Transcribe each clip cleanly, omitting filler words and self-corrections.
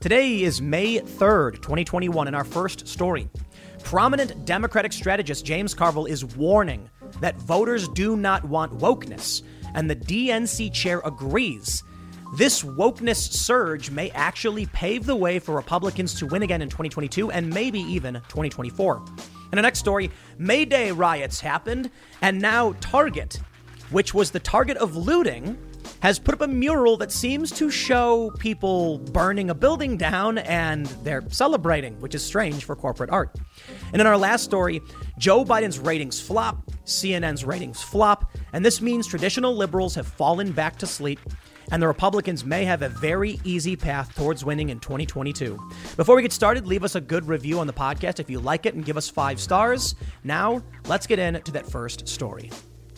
Today is May 3rd, 2021, and our first story. Prominent Democratic strategist James Carville is warning that voters do not want wokeness, and the DNC chair agrees. This wokeness surge may actually pave the way for Republicans to win again in 2022 and maybe even 2024. In our next story, May Day riots happened, and now Target, which was the target of looting, has put up a mural that seems to show people burning a building down, and they're celebrating, which is strange for corporate art. And in our last story, Joe Biden's ratings flop, CNN's ratings flop, and this means traditional liberals have fallen back to sleep, and the Republicans may have a very easy path towards winning in 2022. Before we get started, leave us a good review on the podcast if you like it and give us 5 stars. Now, let's get into that first story.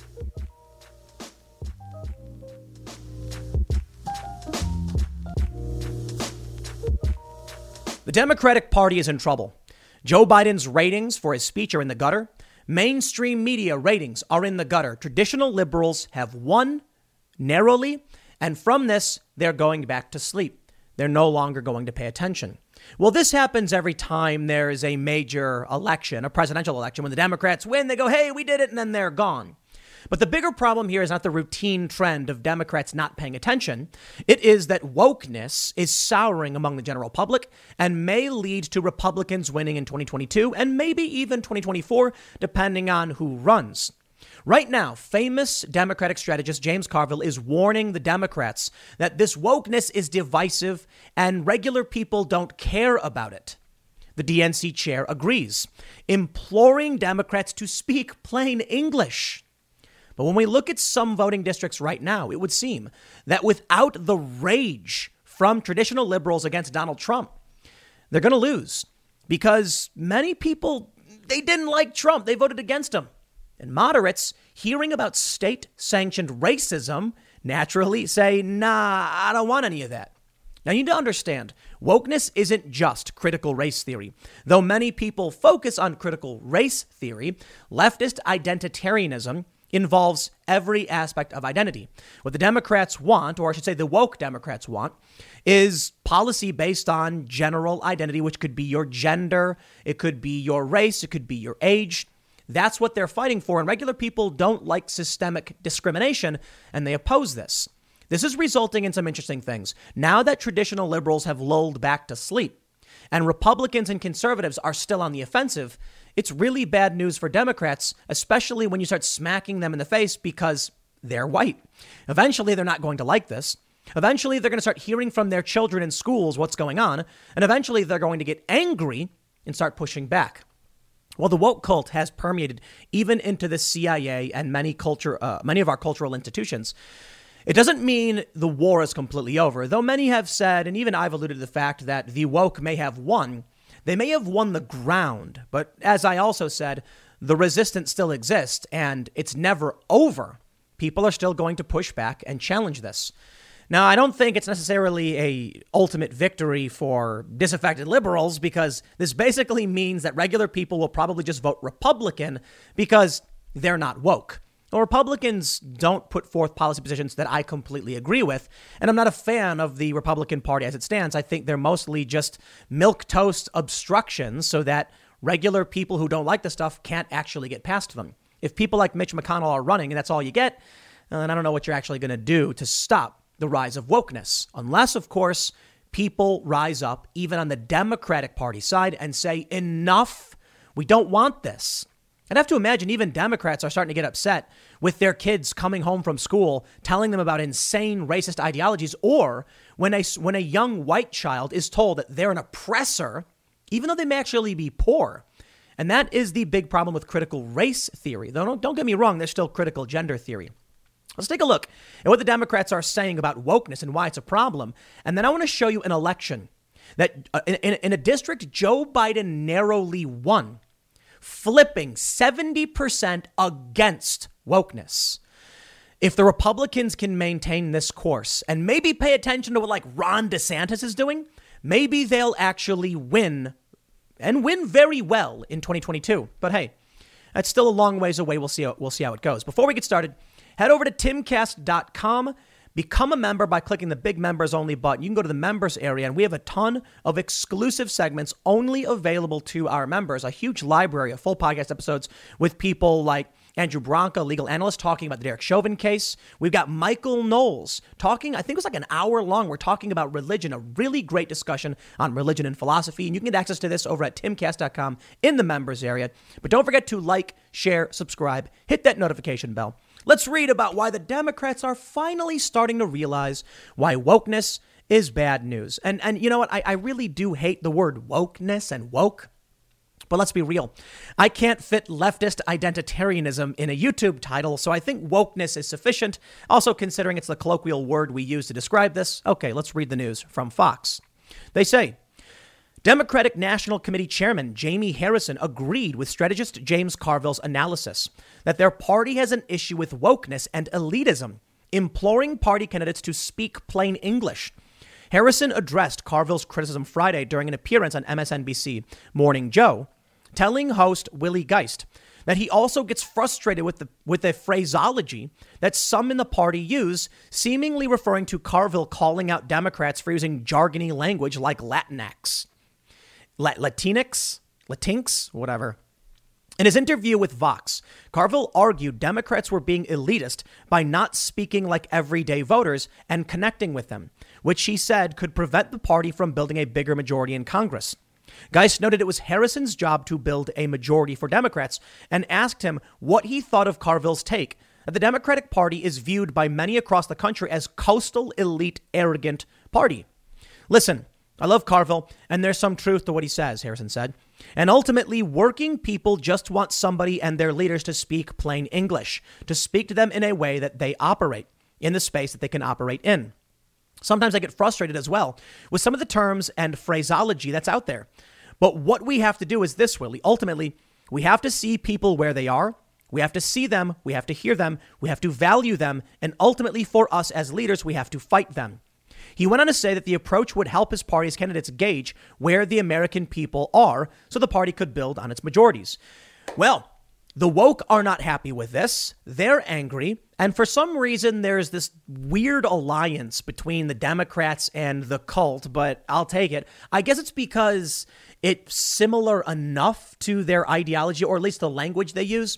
The Democratic Party is in trouble. Joe Biden's ratings for his speech are in the gutter. Mainstream media ratings are in the gutter. Traditional liberals have won narrowly, and from this, they're going back to sleep. They're no longer going to pay attention. Well, this happens every time there is a major election, a presidential election. When the Democrats win, they go, hey, we did it, and then they're gone. But the bigger problem here is not the routine trend of Democrats not paying attention. It is that wokeness is souring among the general public and may lead to Republicans winning in 2022 and maybe even 2024, depending on who runs. Right now, famous Democratic strategist James Carville is warning the Democrats that this wokeness is divisive and regular people don't care about it. The DNC chair agrees, imploring Democrats to speak plain English. But when we look at some voting districts right now, it would seem that without the rage from traditional liberals against Donald Trump, they're going to lose because many people, they didn't like Trump. They voted against him. And moderates, hearing about state-sanctioned racism, naturally say, nah, I don't want any of that. Now, you need to understand, wokeness isn't just critical race theory. Though many people focus on critical race theory, leftist identitarianism involves every aspect of identity. What the Democrats want, or I should say the woke Democrats want, is policy based on general identity, which could be your gender, it could be your race, it could be your age. That's what they're fighting for. And regular people don't like systemic discrimination, and they oppose this. This is resulting in some interesting things. Now that traditional liberals have lulled back to sleep, and Republicans and conservatives are still on the offensive, it's really bad news for Democrats, especially when you start smacking them in the face because they're white. Eventually, they're not going to like this. Eventually, they're going to start hearing from their children in schools what's going on. And eventually, they're going to get angry and start pushing back. Well, the woke cult has permeated even into the CIA and many of our cultural institutions. It doesn't mean the war is completely over, though many have said, and even I've alluded to the fact that the woke may have won. They may have won the ground, but as I also said, the resistance still exists and it's never over. People are still going to push back and challenge this. Now, I don't think it's necessarily a ultimate victory for disaffected liberals because this basically means that regular people will probably just vote Republican because they're not woke. Well, Republicans don't put forth policy positions that I completely agree with, and I'm not a fan of the Republican Party as it stands. I think they're mostly just milquetoast obstructions so that regular people who don't like the stuff can't actually get past them. If people like Mitch McConnell are running and that's all you get, then I don't know what you're actually going to do to stop the rise of wokeness. Unless, of course, people rise up, even on the Democratic Party side, and say, enough, we don't want this. I'd have to imagine even Democrats are starting to get upset with their kids coming home from school, telling them about insane racist ideologies, or when a young white child is told that they're an oppressor, even though they may actually be poor. And that is the big problem with critical race theory. Though don't get me wrong, there's still critical gender theory. Let's take a look at what the Democrats are saying about wokeness and why it's a problem. And then I want to show you an election that in a district Joe Biden narrowly won, flipping 70% against wokeness. If the Republicans can maintain this course and maybe pay attention to what like Ron DeSantis is doing, maybe they'll actually win and win very well in 2022. But hey, that's still a long ways away. We'll see how it goes. Before we get started, head over to timcast.com. Become a member by clicking the big members only button. You can go to the members area, and we have a ton of exclusive segments only available to our members. A huge library of full podcast episodes with people like Andrew Branca, legal analyst, talking about the Derek Chauvin case. We've got Michael Knowles talking, I think it was like an hour long. We're talking about religion, a really great discussion on religion and philosophy. And you can get access to this over at timcast.com in the members area. But don't forget to like, share, subscribe, hit that notification bell. Let's read about why the Democrats are finally starting to realize why wokeness is bad news. And you know what? I really do hate the word wokeness and woke. But let's be real. I can't fit leftist identitarianism in a YouTube title, so I think wokeness is sufficient. Also, considering it's the colloquial word we use to describe this. Okay, let's read the news from Fox. They say, Democratic National Committee Chairman Jamie Harrison agreed with strategist James Carville's analysis that their party has an issue with wokeness and elitism, imploring party candidates to speak plain English. Harrison addressed Carville's criticism Friday during an appearance on MSNBC Morning Joe, telling host Willie Geist that he also gets frustrated with the phraseology that some in the party use, seemingly referring to Carville calling out Democrats for using jargony language like Latinx. Latinx, whatever. In his interview with Vox, Carville argued Democrats were being elitist by not speaking like everyday voters and connecting with them, which he said could prevent the party from building a bigger majority in Congress. Geist noted it was Harrison's job to build a majority for Democrats and asked him what he thought of Carville's take that the Democratic Party is viewed by many across the country as coastal, elite, arrogant party. Listen, I love Carville, and there's some truth to what he says, Harrison said. And ultimately, working people just want somebody and their leaders to speak plain English, to speak to them in a way that they operate, in the space that they can operate in. Sometimes I get frustrated as well with some of the terms and phraseology that's out there. But what we have to do is this, Willie. Ultimately, we have to see people where they are. We have to see them. We have to hear them. We have to value them. And ultimately, for us as leaders, we have to fight them. He went on to say that the approach would help his party's candidates gauge where the American people are so the party could build on its majorities. Well, the woke are not happy with this. They're angry. And for some reason, there's this weird alliance between the Democrats and the cult, but I'll take it. I guess it's because it's similar enough to their ideology, or at least the language they use.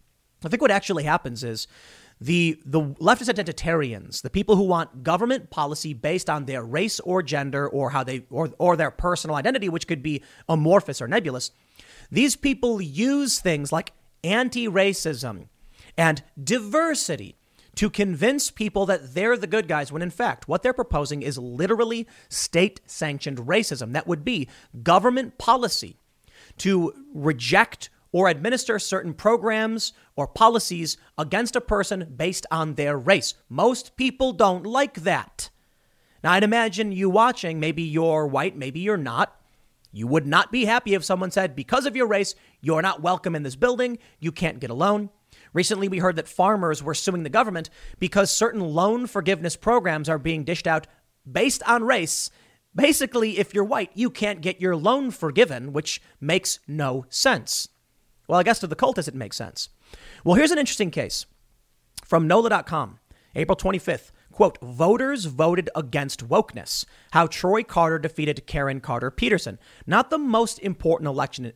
I think what actually happens is the leftist identitarians, the people who want government policy based on their race or gender or how they or their personal identity, which could be amorphous or nebulous. These people use things like anti-racism and diversity to convince people that they're the good guys, when in fact, what they're proposing is literally state-sanctioned racism. That would be government policy to reject or administer certain programs or policies against a person based on their race. Most people don't like that. Now, I'd imagine you watching, maybe you're white, maybe you're not. You would not be happy if someone said, because of your race, you're not welcome in this building. You can't get a loan. Recently, we heard that farmers were suing the government because certain loan forgiveness programs are being dished out based on race. Basically, if you're white, you can't get your loan forgiven, which makes no sense. Well, I guess to the cultists, it makes sense. Well, here's an interesting case from NOLA.com, April 25th. Quote, voters voted against wokeness. How Troy Carter defeated Karen Carter Peterson. Not the most important election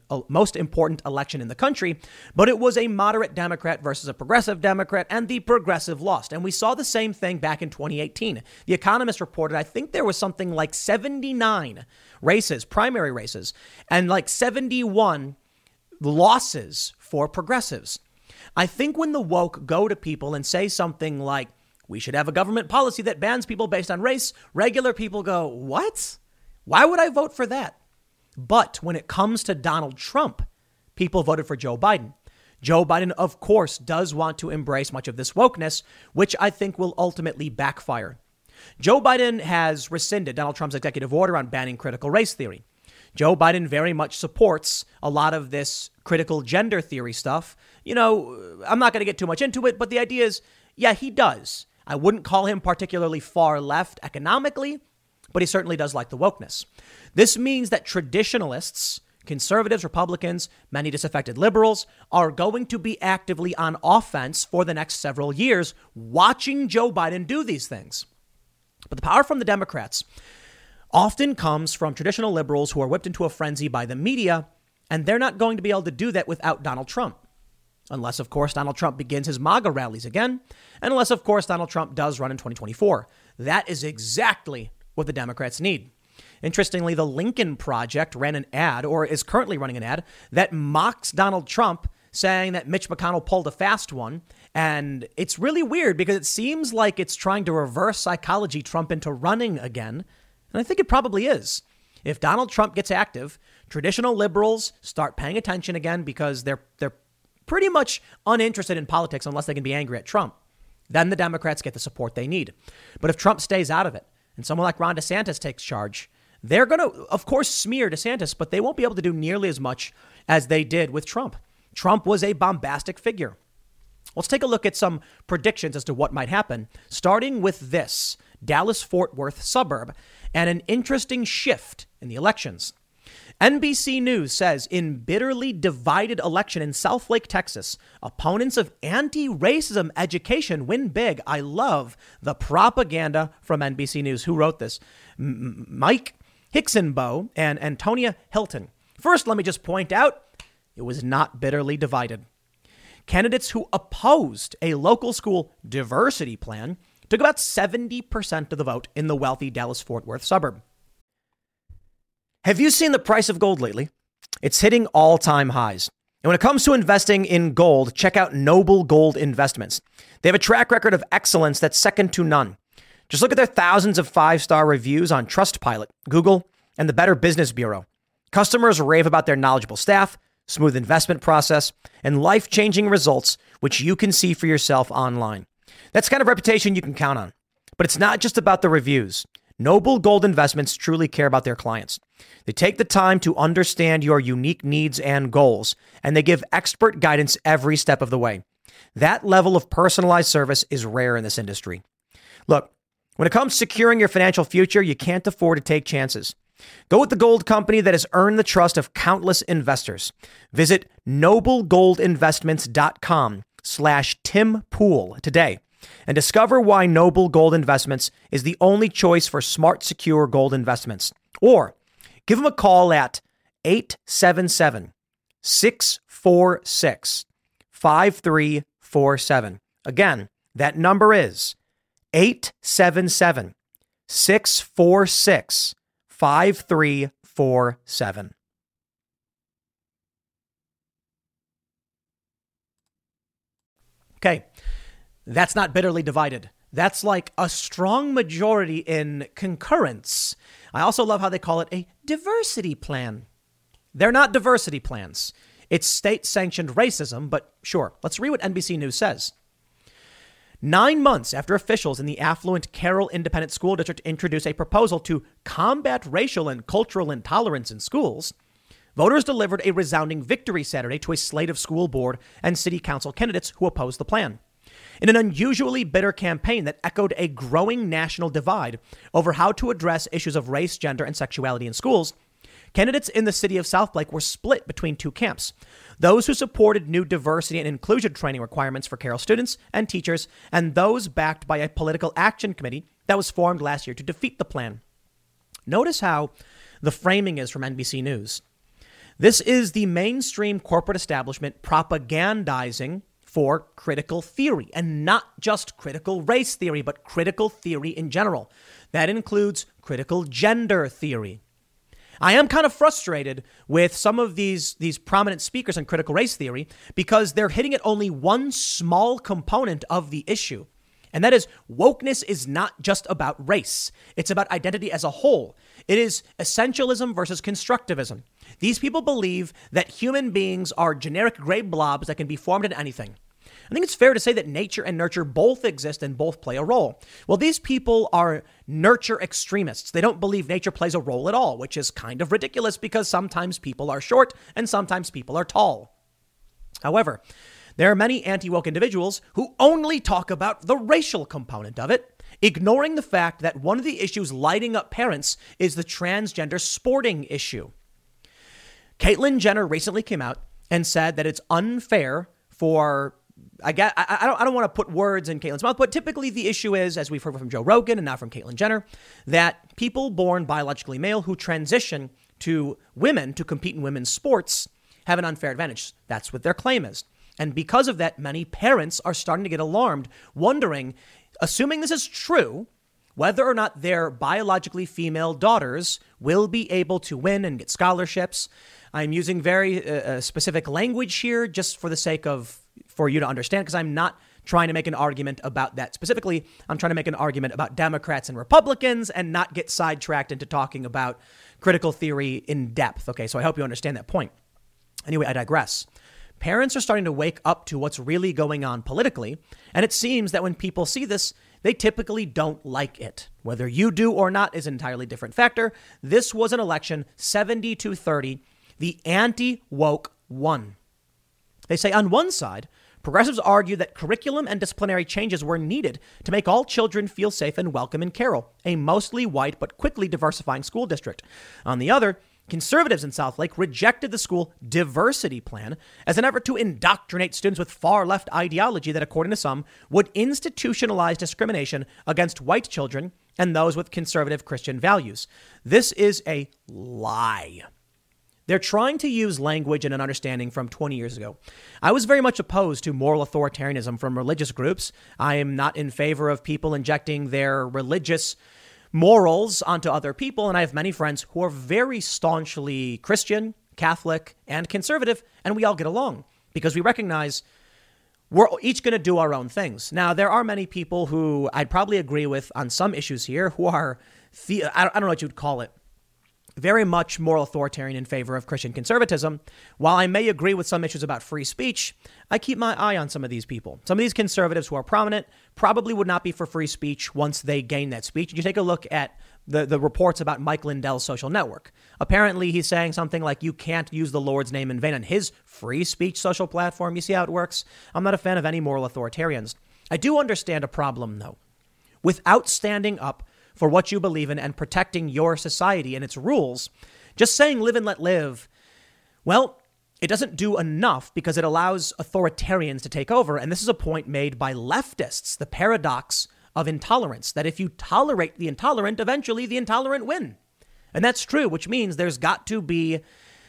in the country, but it was a moderate Democrat versus a progressive Democrat, and the progressive lost. And we saw the same thing back in 2018. The Economist reported, I think there was something like 79 races, primary races, and like 71 losses for progressives. I think when the woke go to people and say something like, we should have a government policy that bans people based on race, regular people go, what? Why would I vote for that? But when it comes to Donald Trump, people voted for Joe Biden. Joe Biden, of course, does want to embrace much of this wokeness, which I think will ultimately backfire. Joe Biden has rescinded Donald Trump's executive order on banning critical race theory. Joe Biden very much supports a lot of this critical gender theory stuff. You know, I'm not going to get too much into it, but the idea is, yeah, he does. I wouldn't call him particularly far left economically, but he certainly does like the wokeness. This means that traditionalists, conservatives, Republicans, many disaffected liberals are going to be actively on offense for the next several years, watching Joe Biden do these things. But the power from the Democrats often comes from traditional liberals who are whipped into a frenzy by the media, and they're not going to be able to do that without Donald Trump. Unless, of course, Donald Trump begins his MAGA rallies again, and unless, of course, Donald Trump does run in 2024. That is exactly what the Democrats need. Interestingly, the Lincoln Project ran an ad, or is currently running an ad, that mocks Donald Trump, saying that Mitch McConnell pulled a fast one. And it's really weird because it seems like it's trying to reverse psychology Trump into running again. And I think it probably is. If Donald Trump gets active, traditional liberals start paying attention again because they're pretty much uninterested in politics unless they can be angry at Trump. Then the Democrats get the support they need. But if Trump stays out of it and someone like Ron DeSantis takes charge, they're going to, of course, smear DeSantis, but they won't be able to do nearly as much as they did with Trump. Trump was a bombastic figure. Let's take a look at some predictions as to what might happen, starting with this Dallas-Fort Worth suburb and an interesting shift in the elections. NBC News says in bitterly divided election in Southlake, Texas, opponents of anti-racism education win big. I love the propaganda from NBC News. Who wrote this? Mike Hicksonbo and Antonia Hilton. First, let me just point out, it was not bitterly divided. Candidates who opposed a local school diversity plan took about 70% of the vote in the wealthy Dallas-Fort Worth suburb. Have you seen the price of gold lately? It's hitting all-time highs. And when it comes to investing in gold, check out Noble Gold Investments. They have a track record of excellence that's second to none. Just look at their thousands of five-star reviews on Trustpilot, Google, and the Better Business Bureau. Customers rave about their knowledgeable staff, smooth investment process, and life-changing results, which you can see for yourself online. That's the kind of reputation you can count on. But it's not just about the reviews. Noble Gold Investments truly care about their clients. They take the time to understand your unique needs and goals, and they give expert guidance every step of the way. That level of personalized service is rare in this industry. Look, when it comes to securing your financial future, you can't afford to take chances. Go with the gold company that has earned the trust of countless investors. Visit noblegoldinvestments.com/Tim Pool today and discover why Noble Gold Investments is the only choice for smart, secure gold investments. Or give them a call at 877-646-5347. Again, that number is 877-646-5347. Okay, that's not bitterly divided. That's like a strong majority in concurrence. I also love how they call it a diversity plan. They're not diversity plans. It's state-sanctioned racism, but sure, let's read what NBC News says. 9 months after officials in the affluent Carroll Independent School District introduced a proposal to combat racial and cultural intolerance in schools, voters delivered a resounding victory Saturday to a slate of school board and city council candidates who opposed the plan. In an unusually bitter campaign that echoed a growing national divide over how to address issues of race, gender, and sexuality in schools, candidates in the city of Southlake were split between two camps. Those who supported new diversity and inclusion training requirements for Carroll students and teachers, and those backed by a political action committee that was formed last year to defeat the plan. Notice how the framing is from NBC News. This is the mainstream corporate establishment propagandizing for critical theory, and not just critical race theory, but critical theory in general. That includes critical gender theory. I am kind of frustrated with some of these prominent speakers on critical race theory because they're hitting at only one small component of the issue. And that is wokeness is not just about race. It's about identity as a whole. It is essentialism versus constructivism. These people believe that human beings are generic gray blobs that can be formed into anything. I think it's fair to say that nature and nurture both exist and both play a role. Well, these people are nurture extremists. They don't believe nature plays a role at all, which is kind of ridiculous because sometimes people are short and sometimes people are tall. However, there are many anti-woke individuals who only talk about the racial component of it, ignoring the fact that one of the issues lighting up parents is the transgender sporting issue. Caitlyn Jenner recently came out and said that it's unfair for I don't want to put words in Caitlyn's mouth, but typically the issue is, as we've heard from Joe Rogan and now from Caitlyn Jenner, that people born biologically male who transition to women to compete in women's sports have an unfair advantage. That's what their claim is. And because of that, many parents are starting to get alarmed, wondering, assuming this is true, whether or not their biologically female daughters will be able to win and get scholarships. I'm using very specific language here just for the sake of, for you to understand, because I'm not trying to make an argument about that specifically. I'm trying to make an argument about Democrats and Republicans and not get sidetracked into talking about critical theory in depth. Okay, so I hope you understand that point. Anyway, I digress. Parents are starting to wake up to what's really going on politically, and it seems that when people see this, they typically don't like it. Whether you do or not is an entirely different factor. This was an election 70-30. The anti-woke won. They say on one side, progressives argue that curriculum and disciplinary changes were needed to make all children feel safe and welcome in Carroll, a mostly white but quickly diversifying school district. On the other, conservatives in Southlake rejected the school diversity plan as an effort to indoctrinate students with far left ideology that, according to some, would institutionalize discrimination against white children and those with conservative Christian values. This is a lie. They're trying to use language and an understanding from 20 years ago. I was very much opposed to moral authoritarianism from religious groups. I am not in favor of people injecting their religious morals onto other people. And I have many friends who are very staunchly Christian, Catholic, and conservative, and we all get along because we recognize we're each going to do our own things. Now, there are many people who I'd probably agree with on some issues here who are, I don't know what you'd call it, very much moral authoritarian in favor of Christian conservatism. While I may agree with some issues about free speech, I keep my eye on some of these people. Some of these conservatives who are prominent probably would not be for free speech once they gain that speech. You take a look at the reports about Mike Lindell's social network. Apparently, he's saying something like you can't use the Lord's name in vain on his free speech social platform. You see how it works? I'm not a fan of any moral authoritarians. I do understand a problem, though. Without standing up for what you believe in and protecting your society and its rules, just saying live and let live, well, it doesn't do enough because it allows authoritarians to take over. And this is a point made by leftists, the paradox of intolerance, that if you tolerate the intolerant, eventually the intolerant win. And that's true, which means there's got to be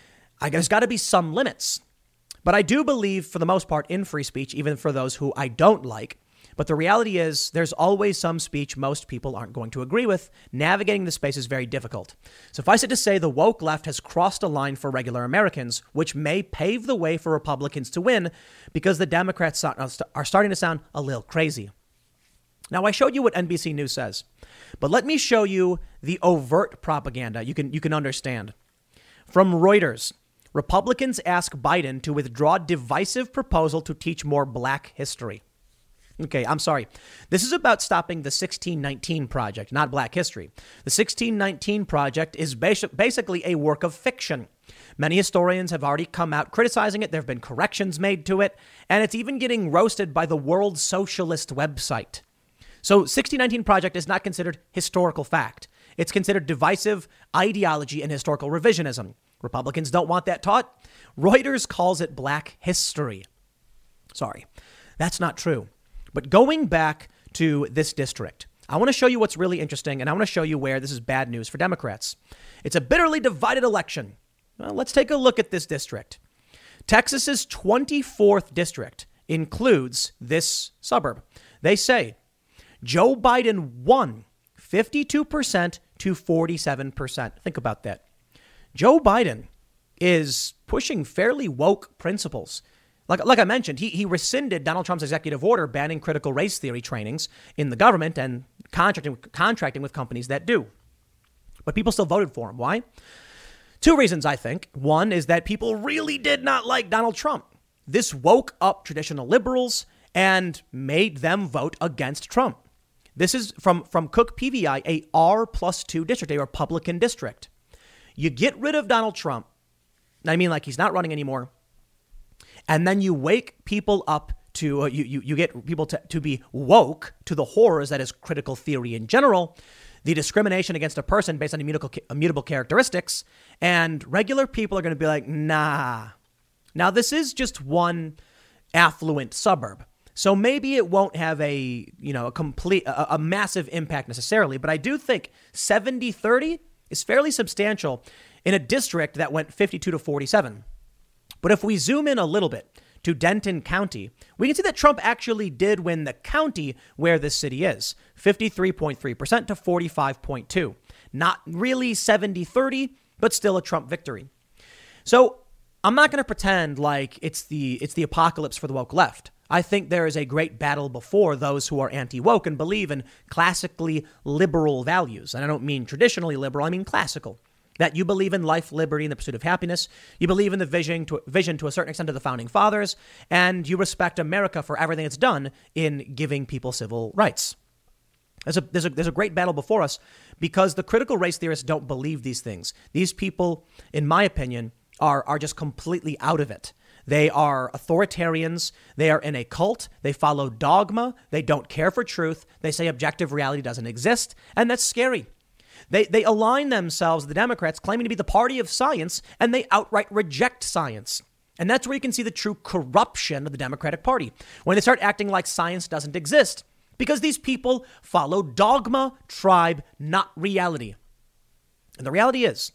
some limits. But I do believe, for the most part, in free speech, even for those who I don't like. But the reality is there's always some speech most people aren't going to agree with. Navigating the space is very difficult. Suffice it to say, the woke left has crossed a line for regular Americans, which may pave the way for Republicans to win because the Democrats are starting to sound a little crazy. Now, I showed you what NBC News says, but let me show you the overt propaganda you can understand. From Reuters, Republicans ask Biden to withdraw divisive proposal to teach more Black history. Okay, I'm sorry. This is about stopping the 1619 Project, not Black history. The 1619 Project is basically a work of fiction. Many historians have already come out criticizing it. There have been corrections made to it, and it's even getting roasted by the World Socialist website. So 1619 Project is not considered historical fact. It's considered divisive ideology and historical revisionism. Republicans don't want that taught. Reuters calls it Black history. Sorry, that's not true. But going back to this district, I want to show you what's really interesting, and I want to show you where this is bad news for Democrats. It's a bitterly divided election. Well, let's take a look at this district. Texas's 24th district includes this suburb. They say Joe Biden won 52% to 47%. Think about that. Joe Biden is pushing fairly woke principles. Like I mentioned, he rescinded Donald Trump's executive order banning critical race theory trainings in the government and contracting with companies that do. But people still voted for him. Why? Two reasons, I think. One is that people really did not like Donald Trump. This woke up traditional liberals and made them vote against Trump. This is from Cook PVI, a R+2 district, a Republican district. You get rid of Donald Trump. I mean, like, he's not running anymore. And then you wake people up to, you get people to be woke to the horrors that is critical theory in general, the discrimination against a person based on immutable characteristics. And regular people are going to be like, nah. Now, this is just one affluent suburb. So maybe it won't have a massive impact necessarily, but I do think 70-30 is fairly substantial in a district that went 52-47. But if we zoom in a little bit to Denton County, we can see that Trump actually did win the county where this city is, 53.3% to 45.2. Not really 70-30, but still a Trump victory. So I'm not going to pretend like it's the apocalypse for the woke left. I think there is a great battle before those who are anti-woke and believe in classically liberal values. And I don't mean traditionally liberal, I mean classical. That you believe in life, liberty, and the pursuit of happiness. You believe in the vision to a certain extent of the founding fathers, and you respect America for everything it's done in giving people civil rights. There's a great battle before us because the critical race theorists don't believe these things. These people, in my opinion, are just completely out of it. They are authoritarians. They are in a cult. They follow dogma. They don't care for truth. They say objective reality doesn't exist. And that's scary. They align themselves, the Democrats, claiming to be the party of science, and they outright reject science. And that's where you can see the true corruption of the Democratic Party, when they start acting like science doesn't exist, because these people follow dogma, tribe, not reality. And the reality is,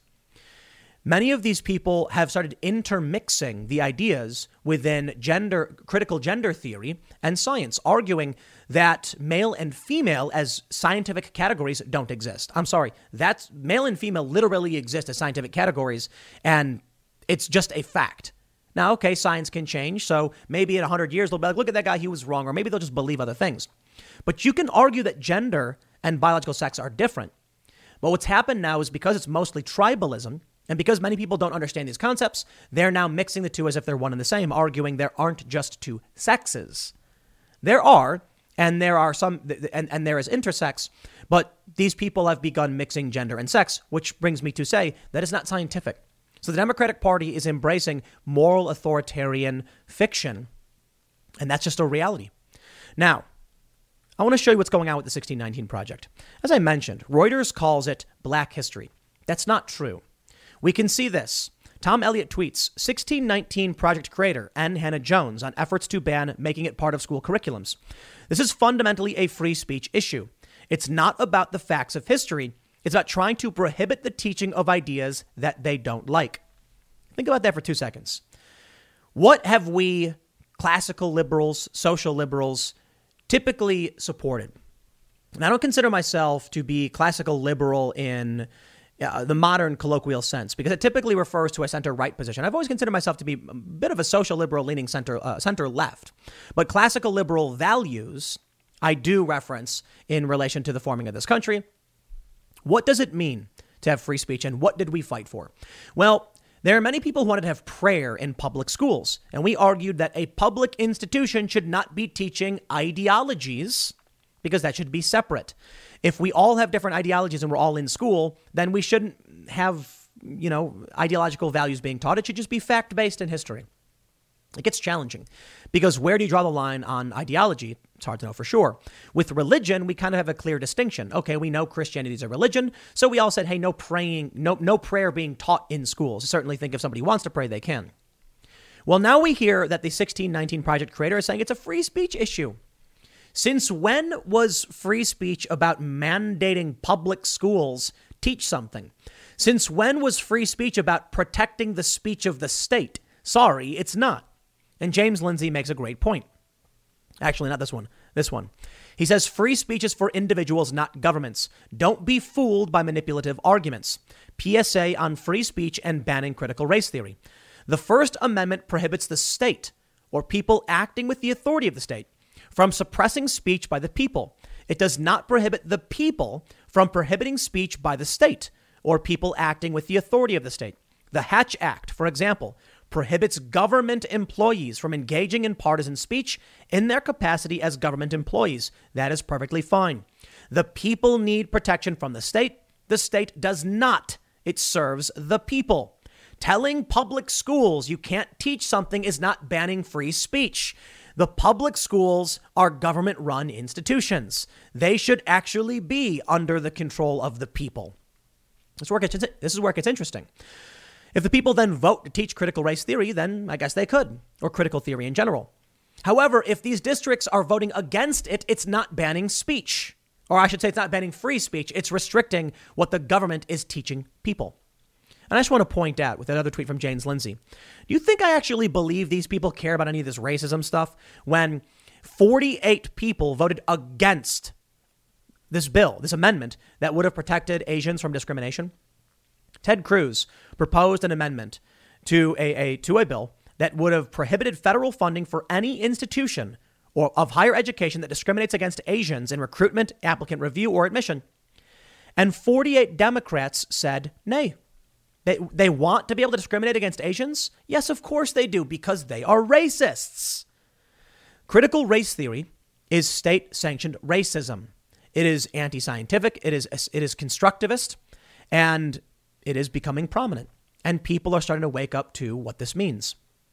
many of these people have started intermixing the ideas within critical gender theory and science, arguing that male and female as scientific categories don't exist. I'm sorry, that's male and female literally exist as scientific categories, and it's just a fact. Now, okay, science can change, so maybe in 100 years they'll be like, look at that guy, he was wrong, or maybe they'll just believe other things. But you can argue that gender and biological sex are different. But what's happened now is because it's mostly tribalism, and because many people don't understand these concepts, they're now mixing the two as if they're one and the same, arguing there aren't just two sexes. There are, and there are some, and there is intersex, but these people have begun mixing gender and sex, which brings me to say that is not scientific. So the Democratic Party is embracing moral authoritarian fiction, and that's just a reality. Now, I want to show you what's going on with the 1619 Project. As I mentioned, Reuters calls it Black history. That's not true. We can see this. Tom Elliott tweets, 1619 Project creator N. Hannah Jones on efforts to ban making it part of school curriculums. This is fundamentally a free speech issue. It's not about the facts of history. It's about trying to prohibit the teaching of ideas that they don't like. Think about that for 2 seconds. What have we, classical liberals, social liberals, typically supported? And I don't consider myself to be classical liberal in the modern colloquial sense, because it typically refers to a center-right position. I've always considered myself to be a bit of a social liberal leaning center-left. But classical liberal values, I do reference in relation to the forming of this country. What does it mean to have free speech, and what did we fight for? Well, there are many people who wanted to have prayer in public schools, and we argued that a public institution should not be teaching ideologies because that should be separate. If we all have different ideologies and we're all in school, then we shouldn't have, ideological values being taught. It should just be fact-based in history. It gets challenging because where do you draw the line on ideology? It's hard to know for sure. With religion, we kind of have a clear distinction. Okay, we know Christianity is a religion, so we all said, hey, no praying, no prayer being taught in schools. I certainly think if somebody wants to pray, they can. Well, now we hear that the 1619 Project creator is saying it's a free speech issue. Since when was free speech about mandating public schools teach something? Since when was free speech about protecting the speech of the state? Sorry, it's not. And James Lindsay makes a great point. Actually, not this one. This one. He says free speech is for individuals, not governments. Don't be fooled by manipulative arguments. PSA on free speech and banning critical race theory. The First Amendment prohibits the state, or people acting with the authority of the state, from suppressing speech by the people. It does not prohibit the people from prohibiting speech by the state or people acting with the authority of the state. The Hatch Act, for example, prohibits government employees from engaging in partisan speech in their capacity as government employees. That is perfectly fine. The people need protection from the state. The state does not. It serves the people. Telling public schools you can't teach something is not banning free speech. The public schools are government-run institutions. They should actually be under the control of the people. This is where it gets interesting. If the people then vote to teach critical race theory, then I guess they could, or critical theory in general. However, if these districts are voting against it, it's not banning speech. Or I should say it's not banning free speech. It's restricting what the government is teaching people. And I just want to point out with another tweet from James Lindsay, do you think I actually believe these people care about any of this racism stuff when 48 people voted against this bill, this amendment that would have protected Asians from discrimination? Ted Cruz proposed an amendment to a bill that would have prohibited federal funding for any institution or of higher education that discriminates against Asians in recruitment, applicant review, or admission. And 48 Democrats said nay. They want to be able to discriminate against Asians? Yes, of course they do, because they are racists. Critical race theory is state-sanctioned racism. It is anti-scientific, it is constructivist, and it is becoming prominent. And people are starting to wake up to what this means.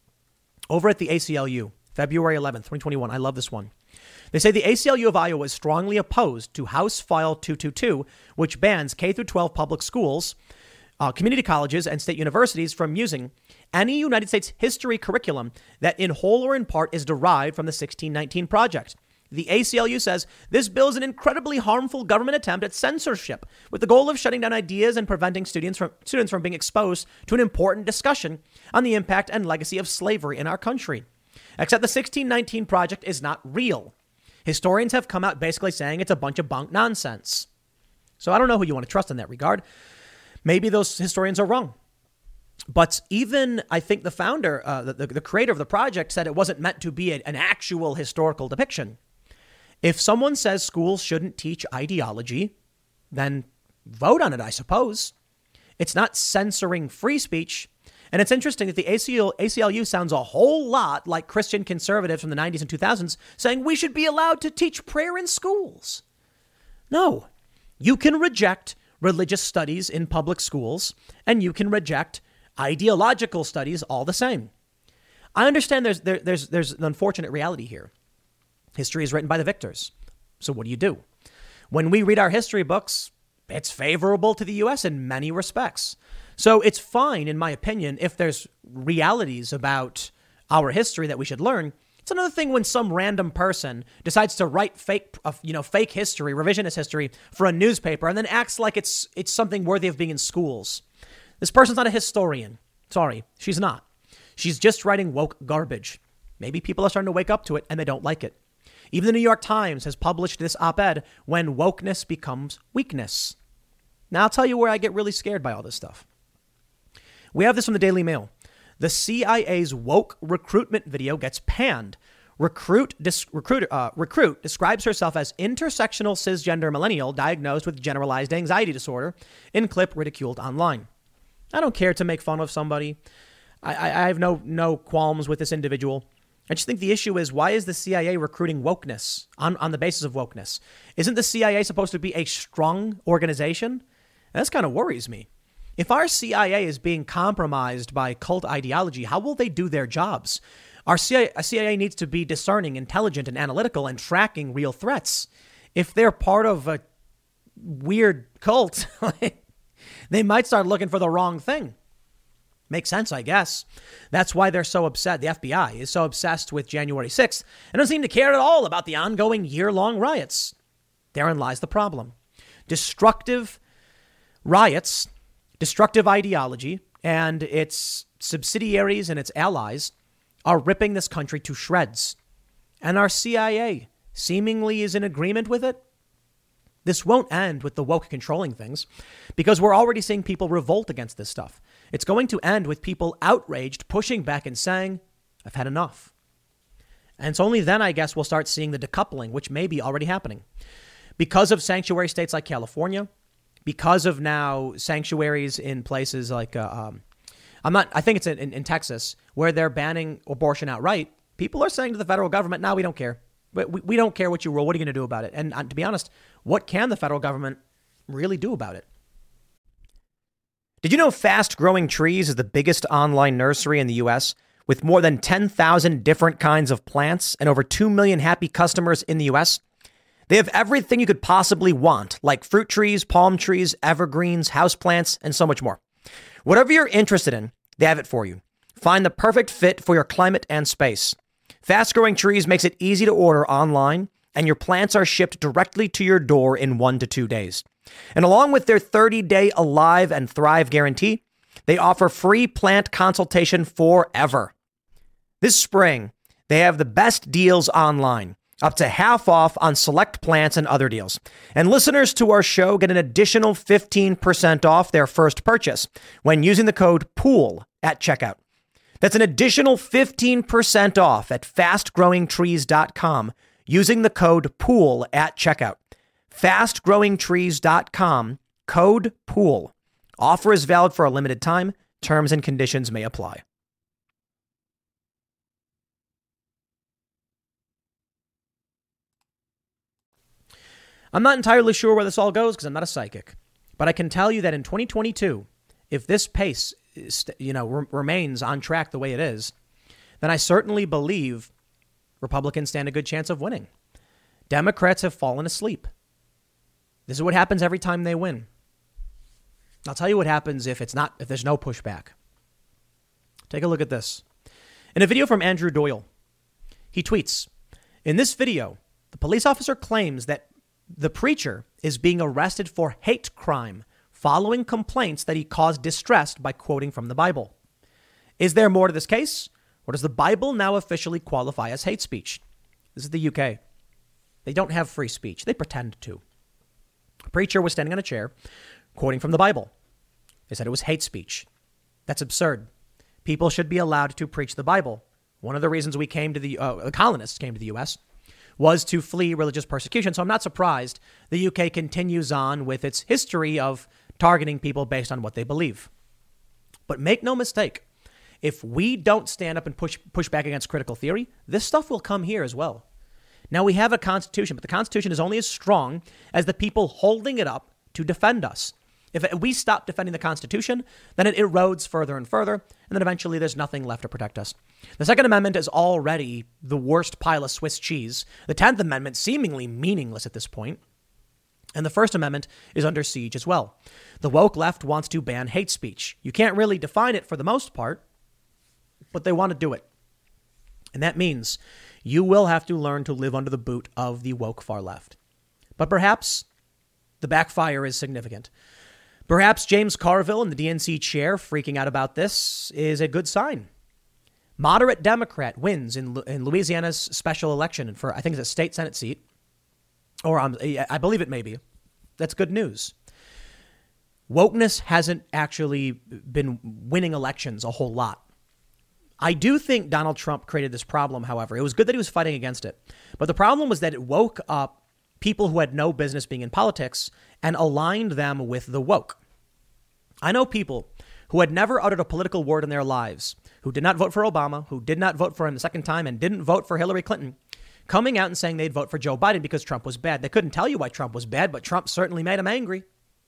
Over at the ACLU, February 11th, 2021, I love this one. They say the ACLU of Iowa is strongly opposed to House File 222, which bans K-12 public schools, community colleges, and state universities from using any United States history curriculum that in whole or in part is derived from the 1619 Project. The ACLU says this bill is an incredibly harmful government attempt at censorship with the goal of shutting down ideas and preventing students from being exposed to an important discussion on the impact and legacy of slavery in our country. Except the 1619 Project is not real. Historians have come out basically saying it's a bunch of bunk nonsense. So I don't know who you want to trust in that regard. Maybe those historians are wrong. But even I think the founder, the creator of the project said it wasn't meant to be an actual historical depiction. If someone says schools shouldn't teach ideology, then vote on it, I suppose. It's not censoring free speech. And it's interesting that the ACLU sounds a whole lot like Christian conservatives from the 90s and 2000s saying we should be allowed to teach prayer in schools. No, you can reject religious studies in public schools and you can reject ideological studies all the same. I understand there's an unfortunate reality here. History is written by the victors. So what do? When we read our history books, it's favorable to the U.S. in many respects. So it's fine, in my opinion, if there's realities about our history that we should learn. It's another thing when some random person decides to write fake history, revisionist history for a newspaper and then acts like it's something worthy of being in schools. This person's not a historian. Sorry, she's not. She's just writing woke garbage. Maybe people are starting to wake up to it and they don't like it. Even the New York Times has published this op-ed, When Wokeness Becomes Weakness. Now, I'll tell you where I get really scared by all this stuff. We have this from the Daily Mail. The CIA's woke recruitment video gets panned. Recruit describes herself as intersectional cisgender millennial diagnosed with generalized anxiety disorder in clip ridiculed online. I don't care to make fun of somebody. I have no qualms with this individual. I just think the issue is, why is the CIA recruiting wokeness on the basis of wokeness? Isn't the CIA supposed to be a strong organization? That kind of worries me. If our CIA is being compromised by cult ideology, how will they do their jobs? Our CIA needs to be discerning, intelligent, and analytical and tracking real threats. If they're part of a weird cult, they might start looking for the wrong thing. Makes sense, I guess. That's why they're so upset. The FBI is so obsessed with January 6th and doesn't seem to care at all about the ongoing year-long riots. Therein lies the problem. Destructive riots, destructive ideology, and its subsidiaries and its allies are ripping this country to shreds. And our CIA seemingly is in agreement with it. This won't end with the woke controlling things, because we're already seeing people revolt against this stuff. It's going to end with people outraged, pushing back and saying, I've had enough. And it's only then, I guess, we'll start seeing the decoupling, which may be already happening. Because of sanctuary states like California, because of now sanctuaries in places like, I think it's in Texas, where they're banning abortion outright, people are saying to the federal government, no, we don't care. We don't care what you rule. What are you going to do about it? And to be honest, what can the federal government really do about it? Did you know Fast Growing Trees is the biggest online nursery in the U.S. with more than 10,000 different kinds of plants and over 2 million happy customers in the U.S.? They have everything you could possibly want, like fruit trees, palm trees, evergreens, houseplants, and so much more. Whatever you're interested in, they have it for you. Find the perfect fit for your climate and space. Fast Growing Trees makes it easy to order online, and your plants are shipped directly to your door in 1 to 2 days. And along with their 30-day Alive and Thrive guarantee, they offer free plant consultation forever. This spring, they have the best deals online, up to half off on select plants and other deals. And listeners to our show get an additional 15% off their first purchase when using the code POOL at checkout. That's an additional 15% off at fastgrowingtrees.com using the code POOL at checkout. Fastgrowingtrees.com, code POOL. Offer is valid for a limited time. Terms and conditions may apply. I'm not entirely sure where this all goes because I'm not a psychic, but I can tell you that in 2022, if this pace remains on track the way it is, then I certainly believe Republicans stand a good chance of winning. Democrats have fallen asleep. This is what happens every time they win. I'll tell you what happens if there's no pushback. Take a look at this. In a video from Andrew Doyle, he tweets, "In this video, the police officer claims that the preacher is being arrested for hate crime following complaints that he caused distress by quoting from the Bible. Is there more to this case, or does the Bible now officially qualify as hate speech?" This is the UK. They don't have free speech. They pretend to. A preacher was standing on a chair, quoting from the Bible. They said it was hate speech. That's absurd. People should be allowed to preach the Bible. One of the reasons we came to the colonists came to the U.S. was to flee religious persecution. So I'm not surprised the UK continues on with its history of targeting people based on what they believe. But make no mistake, if we don't stand up and push back against critical theory, this stuff will come here as well. Now, we have a constitution, but the constitution is only as strong as the people holding it up to defend us. If we stop defending the Constitution, then it erodes further and further, and then eventually there's nothing left to protect us. The Second Amendment is already the worst pile of Swiss cheese. The 10th Amendment seemingly meaningless at this point. And the First Amendment is under siege as well. The woke left wants to ban hate speech. You can't really define it for the most part, but they want to do it. And that means you will have to learn to live under the boot of the woke far left. But perhaps the backfire is significant. Perhaps James Carville in the DNC chair freaking out about this is a good sign. Moderate Democrat wins in Louisiana's special election for, I think it's a state Senate seat. Or I believe it may be. That's good news. Wokeness hasn't actually been winning elections a whole lot. I do think Donald Trump created this problem, however. It was good that he was fighting against it. But the problem was that it woke up people who had no business being in politics and aligned them with the woke. I know people who had never uttered a political word in their lives, who did not vote for Obama, who did not vote for him the second time, and didn't vote for Hillary Clinton, coming out and saying they'd vote for Joe Biden because Trump was bad. They couldn't tell you why Trump was bad, but Trump certainly made them angry.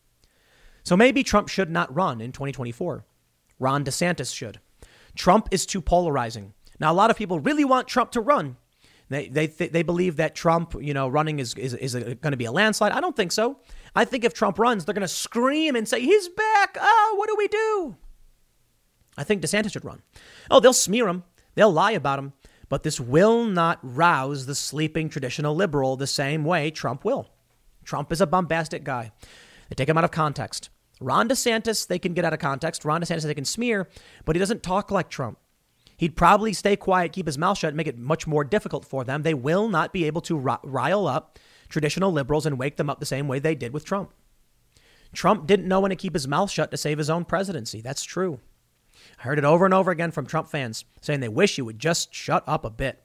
So maybe Trump should not run in 2024. Ron DeSantis should. Trump is too polarizing. Now, a lot of people really want Trump to run. They believe that Trump, running is going to be a landslide. I don't think so. I think if Trump runs, they're going to scream and say, he's back. Oh, what do we do? I think DeSantis should run. Oh, they'll smear him. They'll lie about him. But this will not rouse the sleeping traditional liberal the same way Trump will. Trump is a bombastic guy. They take him out of context. Ron DeSantis, they can get out of context. Ron DeSantis, they can smear, but he doesn't talk like Trump. He'd probably stay quiet, keep his mouth shut, and make it much more difficult for them. They will not be able to rile up traditional liberals and wake them up the same way they did with Trump. Trump didn't know when to keep his mouth shut to save his own presidency. That's true. I heard it over and over again from Trump fans saying they wish you would just shut up a bit.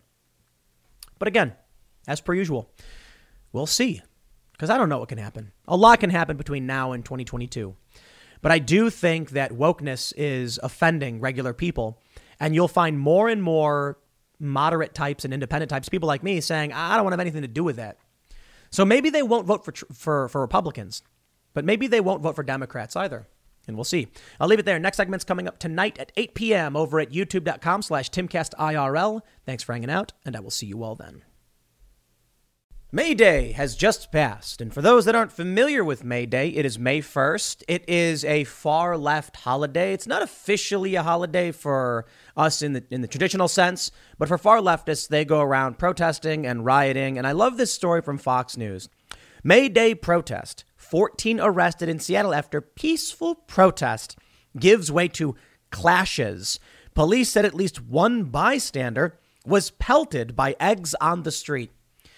But again, as per usual, we'll see, because I don't know what can happen. A lot can happen between now and 2022. But I do think that wokeness is offending regular people. And you'll find more and more moderate types and independent types, people like me, saying, I don't want to have anything to do with that. So maybe they won't vote for Republicans, but maybe they won't vote for Democrats either. And we'll see. I'll leave it there. Next segment's coming up tonight at 8 p.m. over at youtube.com/TimCastIRL. Thanks for hanging out, and I will see you all then. May Day has just passed, and for those that aren't familiar with May Day, it is May 1st. It is a far left holiday. It's not officially a holiday for us in the traditional sense, but for far leftists, they go around protesting and rioting. And I love this story from Fox News. May Day protest: 14 arrested in Seattle after peaceful protest gives way to clashes. Police said at least one bystander was pelted by eggs on the street.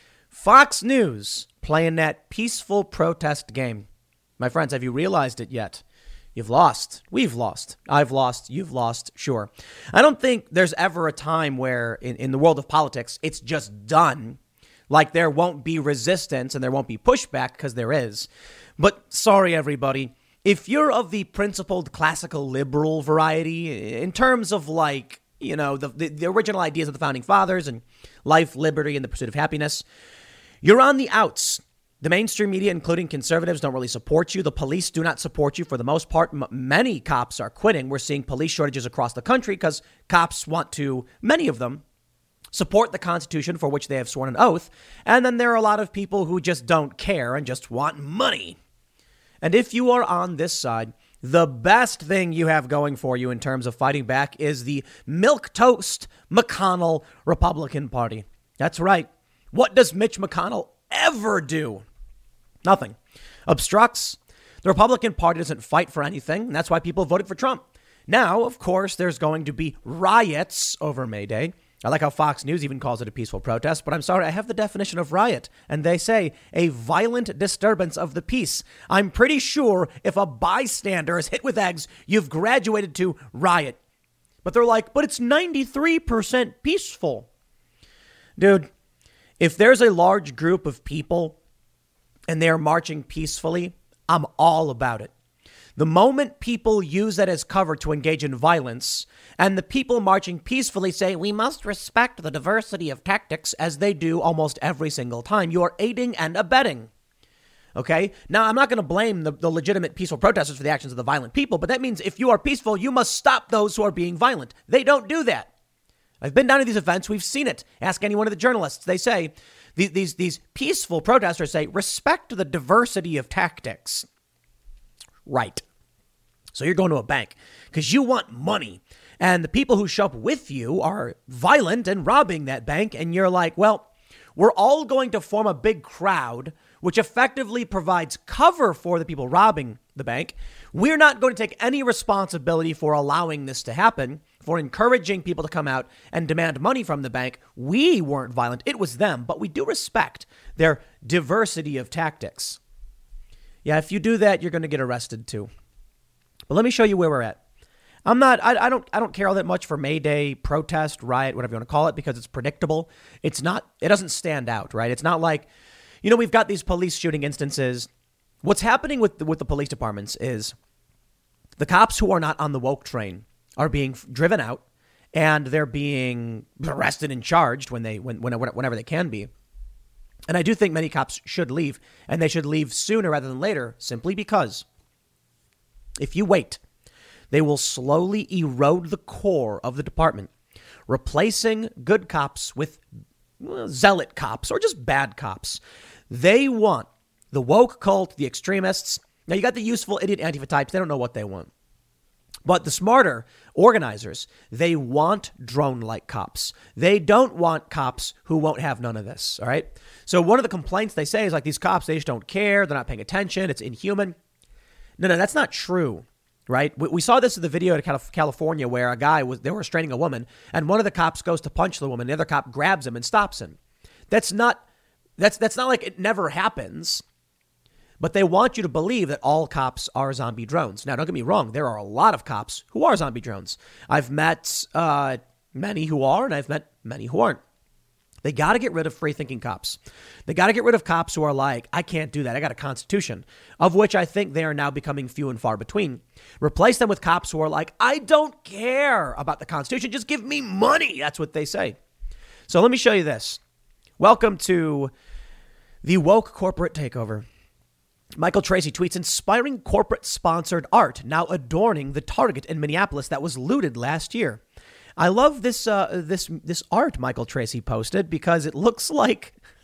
Fox News playing that peaceful protest game. My friends, have you realized it yet? You've lost. We've lost. I've lost. You've lost. Sure. I don't think there's ever a time where in the world of politics, it's just done. Like there won't be resistance and there won't be pushback, because there is. But sorry, everybody. If you're of the principled classical liberal variety, in terms of like, you know, the original ideas of the founding fathers and life, liberty, and the pursuit of happiness, you're on the outs. The mainstream media, including conservatives, don't really support you. The police do not support you for the most part. Many cops are quitting. We're seeing police shortages across the country because cops want to, many of them, support the Constitution for which they have sworn an oath. And then there are a lot of people who just don't care and just want money. And if you are on this side, the best thing you have going for you in terms of fighting back is the milquetoast McConnell Republican Party. That's right. What does Mitch McConnell ever do? Nothing. Obstructs. The Republican Party doesn't fight for anything. And that's why people voted for Trump. Now, of course, there's going to be riots over May Day. I like how Fox News even calls it a peaceful protest, but I'm sorry, I have the definition of riot, and they say a violent disturbance of the peace. I'm pretty sure if a bystander is hit with eggs, you've graduated to riot. But they're like, but it's 93% peaceful. Dude, if there's a large group of people and they're marching peacefully, I'm all about it. The moment people use that as cover to engage in violence, and the people marching peacefully say, we must respect the diversity of tactics, as they do almost every single time, you are aiding and abetting. Okay? Now, I'm not going to blame the legitimate peaceful protesters for the actions of the violent people, but that means if you are peaceful, you must stop those who are being violent. They don't do that. I've been down to these events. We've seen it. Ask any one of the journalists. They say, these peaceful protesters say, respect the diversity of tactics. Right. So you're going to a bank because you want money, and the people who show up with you are violent and robbing that bank. And you're like, well, we're all going to form a big crowd, which effectively provides cover for the people robbing the bank. We're not going to take any responsibility for allowing this to happen, for encouraging people to come out and demand money from the bank. We weren't violent. It was them, but we do respect their diversity of tactics. Yeah, if you do that, you're going to get arrested too. But let me show you where we're at. I don't care all that much for May Day, protest, riot, whatever you want to call it, because it's predictable. It doesn't stand out, right? It's not like, we've got these police shooting instances. What's happening with the police departments is the cops who are not on the woke train are being driven out, and they're being arrested and charged whenever they can be. And I do think many cops should leave, and they should leave sooner rather than later, simply because if you wait, they will slowly erode the core of the department, replacing good cops with zealot cops or just bad cops. They want the woke cult, the extremists. Now, you got the useful idiot Antifa types. They don't know what they want. But the smarter organizers, they want drone-like cops. They don't want cops who won't have none of this, all right? So one of the complaints they say is like, these cops, they just don't care. They're not paying attention. It's inhuman. No, that's not true, right? We saw this in the video in California where they were restraining a woman, and one of the cops goes to punch the woman. The other cop grabs him and stops him. That's not like it never happens. But they want you to believe that all cops are zombie drones. Now, don't get me wrong. There are a lot of cops who are zombie drones. I've met many who are, and I've met many who aren't. They got to get rid of free-thinking cops. They got to get rid of cops who are like, I can't do that. I got a constitution, of which I think they are now becoming few and far between. Replace them with cops who are like, I don't care about the Constitution. Just give me money. That's what they say. So let me show you this. Welcome to the woke corporate takeover. Michael Tracy tweets, inspiring corporate-sponsored art now adorning the Target in Minneapolis that was looted last year. I love this art Michael Tracy posted because it looks like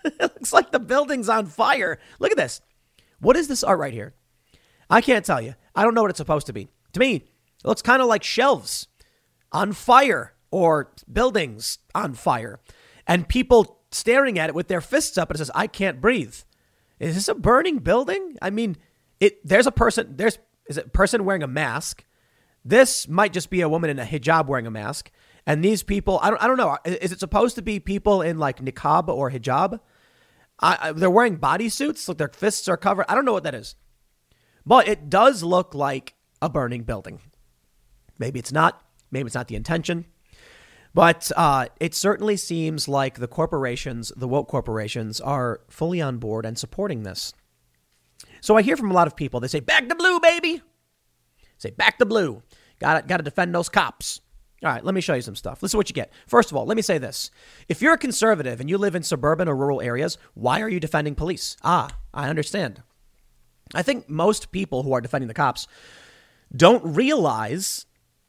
It looks like the building's on fire. Look at this. What is this art right here? I can't tell you. I don't know what it's supposed to be. To me, it looks kind of like shelves on fire or buildings on fire and people staring at it with their fists up and it says, I can't breathe. Is this a burning building? I mean, there's a person wearing a mask. This might just be a woman in a hijab wearing a mask. And these people, I don't know. Is it supposed to be people in like niqab or hijab? They're wearing bodysuits. Like their fists are covered. I don't know what that is. But it does look like a burning building. Maybe it's not. Maybe it's not the intention. But it certainly seems like the corporations, the woke corporations, are fully on board and supporting this. So I hear from a lot of people. They say, back the blue, baby. Say, back the blue. Got to defend those cops. All right, let me show you some stuff. This is what you get. First of all, let me say this. If you're a conservative and you live in suburban or rural areas, why are you defending police? I understand. I think most people who are defending the cops don't realize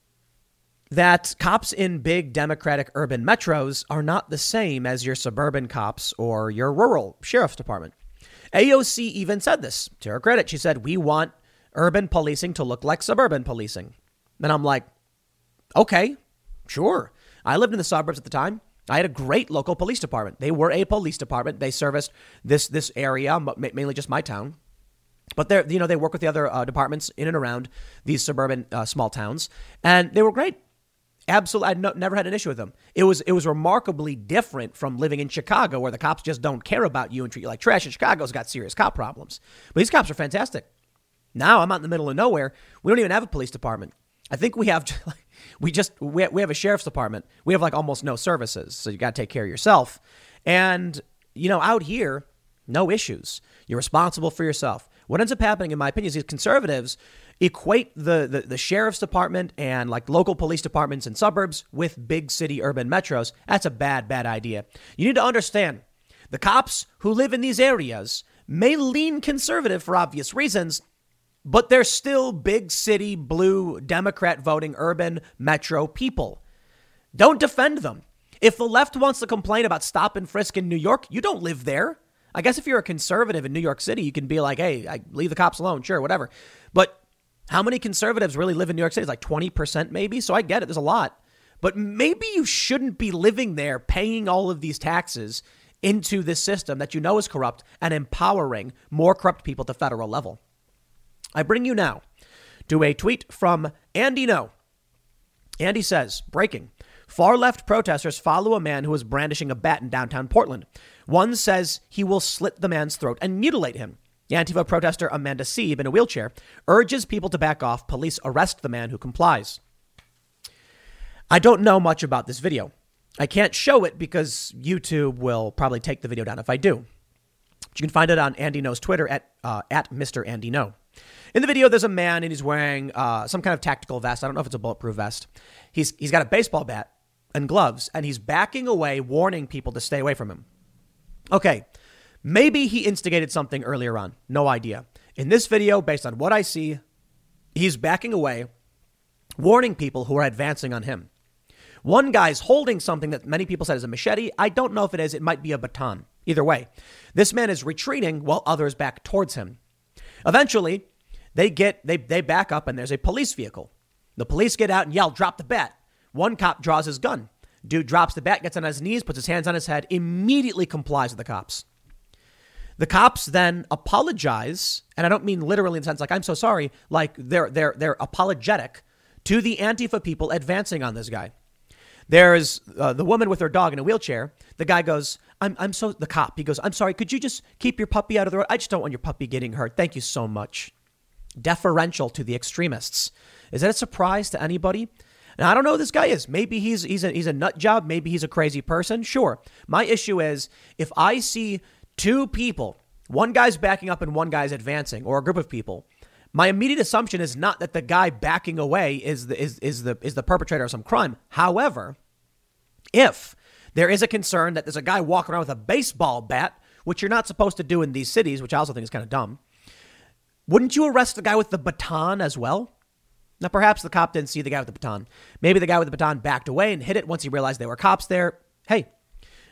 that cops in big Democratic urban metros are not the same as your suburban cops or your rural sheriff's department. AOC even said this. To her credit, she said, we want urban policing to look like suburban policing. And I'm like, okay, sure. I lived in the suburbs at the time. I had a great local police department. They were a police department. They serviced this area, mainly just my town. But they work with the other departments in and around these suburban small towns, and they were great. Absolutely, never had an issue with them. It was remarkably different from living in Chicago, where the cops just don't care about you and treat you like trash. And Chicago's got serious cop problems, but these cops are fantastic. Now I'm out in the middle of nowhere. We don't even have a police department. I think we have we have a sheriff's department. We have like almost no services, so you got to take care of yourself. And out here, no issues. You're responsible for yourself. What ends up happening, in my opinion, is these conservatives equate the sheriff's department and like local police departments in suburbs with big city urban metros. That's a bad idea. You need to understand the cops who live in these areas may lean conservative for obvious reasons, but they're still big city, blue, Democrat voting, urban metro people. Don't defend them. If the left wants to complain about stop and frisk in New York, you don't live there. I guess if you're a conservative in New York City, you can be like, hey, I leave the cops alone. Sure, whatever. But how many conservatives really live in New York City? It's like 20% maybe. So I get it. There's a lot. But maybe you shouldn't be living there paying all of these taxes into this system that you know is corrupt and empowering more corrupt people at the federal level. I bring you now to a tweet from Andy No. Andy says, breaking. Far left protesters follow a man who is brandishing a bat in downtown Portland. One says he will slit the man's throat and mutilate him. The Antifa protester Amanda Sieb in a wheelchair urges people to back off. Police arrest the man who complies. I don't know much about this video. I can't show it because YouTube will probably take the video down if I do. But you can find it on Andy No's Twitter at Mr. Andy No. In the video, there's a man and he's wearing some kind of tactical vest. I don't know if it's a bulletproof vest. He's got a baseball bat and gloves, and he's backing away, warning people to stay away from him. Okay, maybe he instigated something earlier on. No idea. In this video, based on what I see, he's backing away, warning people who are advancing on him. One guy's holding something that many people said is a machete. I don't know if it is. It might be a baton. Either way, this man is retreating while others back towards him. Eventually, they back up and there's a police vehicle. The police get out and yell, drop the bat. One cop draws his gun. Dude drops the bat, gets on his knees, puts his hands on his head, immediately complies with the cops. The cops then apologize, and I don't mean literally in the sense like, I'm so sorry, like they're apologetic to the Antifa people advancing on this guy. There's the woman with her dog in a wheelchair. The guy goes, the cop, he goes, I'm sorry, could you just keep your puppy out of the road? I just don't want your puppy getting hurt. Thank you so much. Deferential to the extremists. Is that a surprise to anybody? Now, I don't know who this guy is. Maybe he's a nut job. Maybe he's a crazy person. Sure. My issue is if I see two people, one guy's backing up and one guy's advancing, or a group of people, my immediate assumption is not that the guy backing away is the perpetrator of some crime. However, if there is a concern that there's a guy walking around with a baseball bat, which you're not supposed to do in these cities, which I also think is kind of dumb, wouldn't you arrest the guy with the baton as well? Now, perhaps the cop didn't see the guy with the baton. Maybe the guy with the baton backed away and hit it once he realized there were cops there. Hey,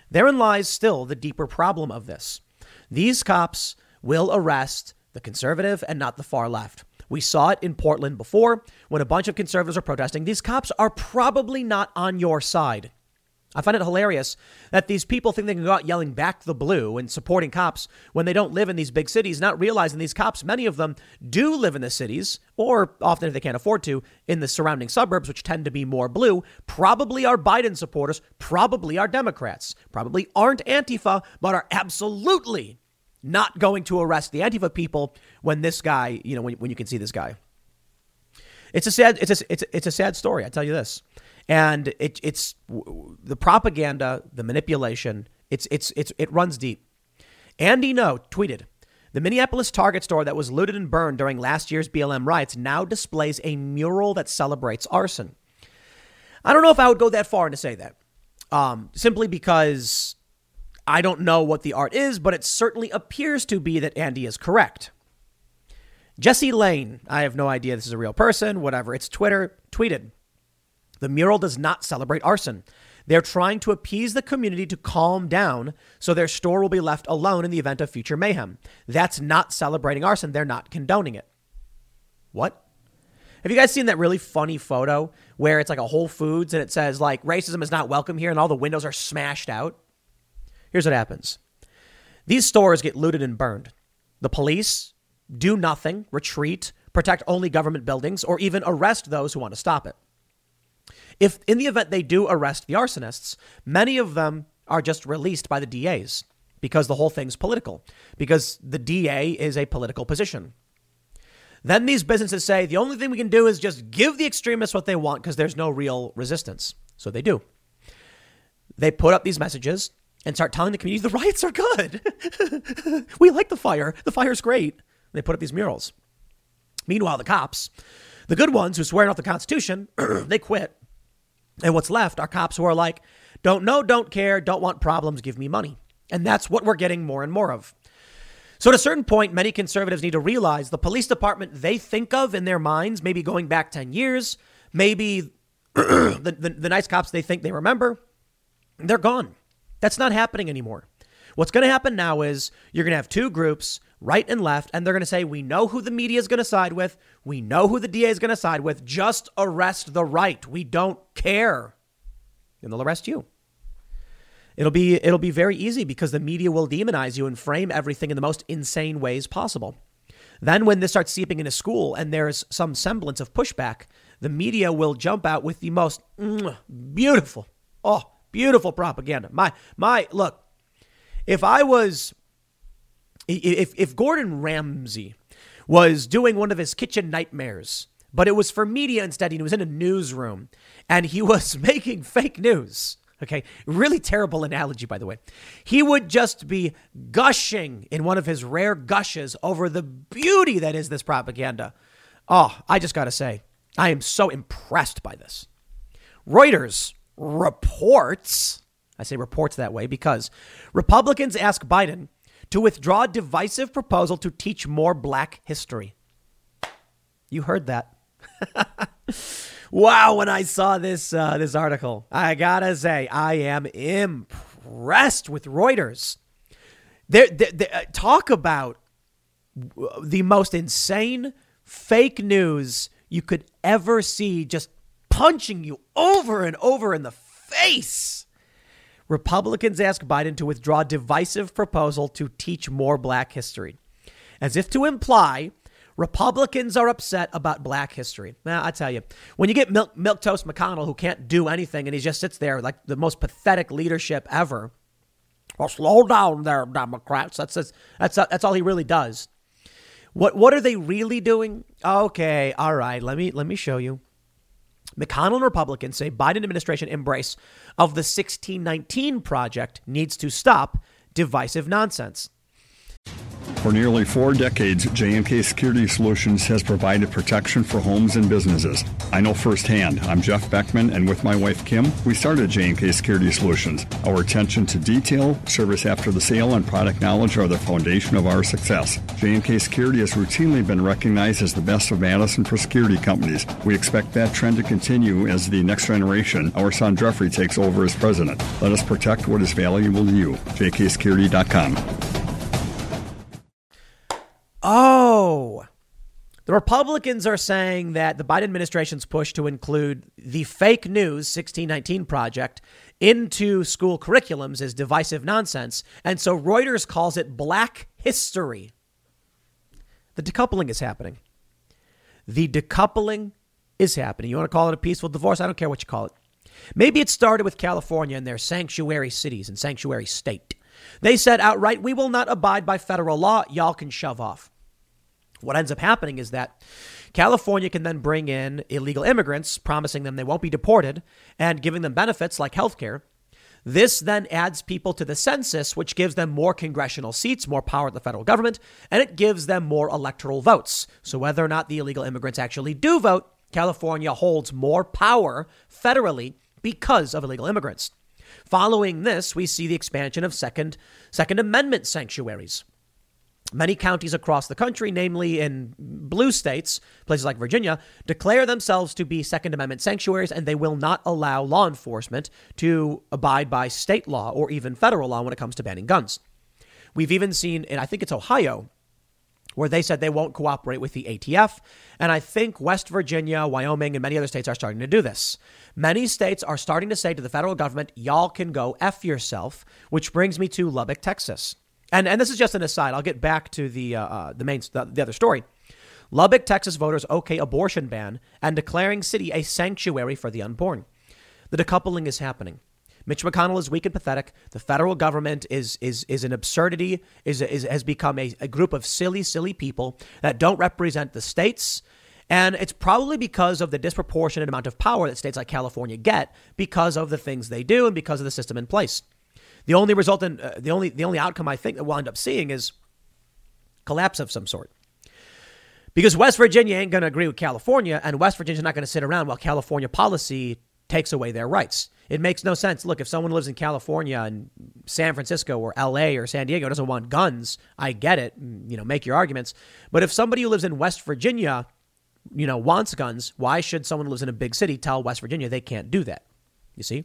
Therein lies still the deeper problem of this. These cops will arrest the conservative and not the far left. We saw it in Portland before when a bunch of conservatives are protesting. These cops are probably not on your side. I find it hilarious that these people think they can go out yelling back the blue and supporting cops when they don't live in these big cities, not realizing these cops, many of them do live in the cities, or often if they can't afford to, in the surrounding suburbs, which tend to be more blue, probably are Biden supporters, probably are Democrats, probably aren't Antifa, but are absolutely not going to arrest the Antifa people when this guy, when you can see this guy. It's a sad story. I tell you this. And it's the propaganda, the manipulation. It runs deep. Andy No tweeted, the Minneapolis Target store that was looted and burned during last year's BLM riots now displays a mural that celebrates arson. I don't know if I would go that far to say that, simply because I don't know what the art is, but it certainly appears to be that Andy is correct. Jesse Lane, I have no idea this is a real person, whatever. It's Twitter, tweeted, the mural does not celebrate arson. They're trying to appease the community to calm down so their store will be left alone in the event of future mayhem. That's not celebrating arson. They're not condoning it. What? Have you guys seen that really funny photo where it's like a Whole Foods and it says like racism is not welcome here and all the windows are smashed out? Here's what happens. These stores get looted and burned. The police do nothing, retreat, protect only government buildings, or even arrest those who want to stop it. If in the event they do arrest the arsonists, many of them are just released by the DAs because the whole thing's political, because the DA is a political position. Then these businesses say the only thing we can do is just give the extremists what they want because there's no real resistance. So they do. They put up these messages and start telling the community the riots are good. We like the fire. The fire's great. They put up these murals. Meanwhile, the cops, the good ones who swear off the Constitution, they quit. And what's left are cops who are like, don't know, don't care, don't want problems, give me money. And that's what we're getting more and more of. So at a certain point, many conservatives need to realize the police department they think of in their minds, maybe going back 10 years, maybe the nice cops they think they remember, they're gone. That's not happening anymore. What's going to happen now is you're going to have two groups, right and left, and they're going to say, we know who the media is going to side with. We know who the DA is going to side with. Just arrest the right. We don't care. And they'll arrest you. It'll be very easy because the media will demonize you and frame everything in the most insane ways possible. Then when this starts seeping into school and there's some semblance of pushback, the media will jump out with the most beautiful propaganda. My look, if Gordon Ramsay was doing one of his kitchen nightmares, but it was for media instead, he was in a newsroom and he was making fake news. Okay. Really terrible analogy, by the way. He would just be gushing in one of his rare gushes over the beauty that is this propaganda. Oh, I just got to say, I am so impressed by this. Reuters reports, I say reports that way because Republicans ask Biden to withdraw a divisive proposal to teach more Black history. You heard that. Wow, when I saw this article, I gotta say, I am impressed with Reuters. They talk about the most insane fake news you could ever see, just punching you over and over in the face. Republicans ask Biden to withdraw divisive proposal to teach more Black history, as if to imply Republicans are upset about Black history. Now, I tell you, when you get Milquetoast McConnell, who can't do anything, and he just sits there like the most pathetic leadership ever. Well, slow down there, Democrats. That's all he really does. What are they really doing? Okay, all right. Let me show you. McConnell and Republicans say Biden administration embrace of the 1619 project needs to stop divisive nonsense. For nearly 4 decades, J&K Security Solutions has provided protection for homes and businesses. I know firsthand. I'm Jeff Beckman, and with my wife Kim, we started J&K Security Solutions. Our attention to detail, service after the sale, and product knowledge are the foundation of our success. J&K Security has routinely been recognized as the best of Madison for security companies. We expect that trend to continue as the next generation, our son Jeffrey, takes over as president. Let us protect what is valuable to you. jksecurity.com. Oh, the Republicans are saying that the Biden administration's push to include the fake news 1619 Project into school curriculums is divisive nonsense. And so Reuters calls it black history. The decoupling is happening. The decoupling is happening. You want to call it a peaceful divorce? I don't care what you call it. Maybe it started with California and their sanctuary cities and sanctuary state. They said outright, we will not abide by federal law. Y'all can shove off. What ends up happening is that California can then bring in illegal immigrants, promising them they won't be deported and giving them benefits like health care. This then adds people to the census, which gives them more congressional seats, more power at the federal government, and it gives them more electoral votes. So whether or not the illegal immigrants actually do vote, California holds more power federally because of illegal immigrants. Following this, we see the expansion of Second Amendment sanctuaries. Many counties across the country, namely in blue states, places like Virginia, declare themselves to be Second Amendment sanctuaries, and they will not allow law enforcement to abide by state law or even federal law when it comes to banning guns. We've even seen, and I think it's Ohio, where they said they won't cooperate with the ATF. And I think West Virginia, Wyoming, and many other states are starting to do this. Many states are starting to say to the federal government, y'all can go F yourself, which brings me to Lubbock, Texas. And this is just an aside. I'll get back to the other story. Lubbock, Texas voters okay abortion ban and declaring city a sanctuary for the unborn. The decoupling is happening. Mitch McConnell is weak and pathetic. The federal government is an absurdity, has become a group of silly people that don't represent the states. And it's probably because of the disproportionate amount of power that states like California get because of the things they do and because of the system in place. The only outcome I think that we'll end up seeing is collapse of some sort. Because West Virginia ain't going to agree with California, and West Virginia's not going to sit around while California policy takes away their rights. It makes no sense. Look, if someone lives in California and San Francisco or LA or San Diego doesn't want guns, I get it. Make your arguments. But if somebody who lives in West Virginia, wants guns, why should someone who lives in a big city tell West Virginia they can't do that? You see?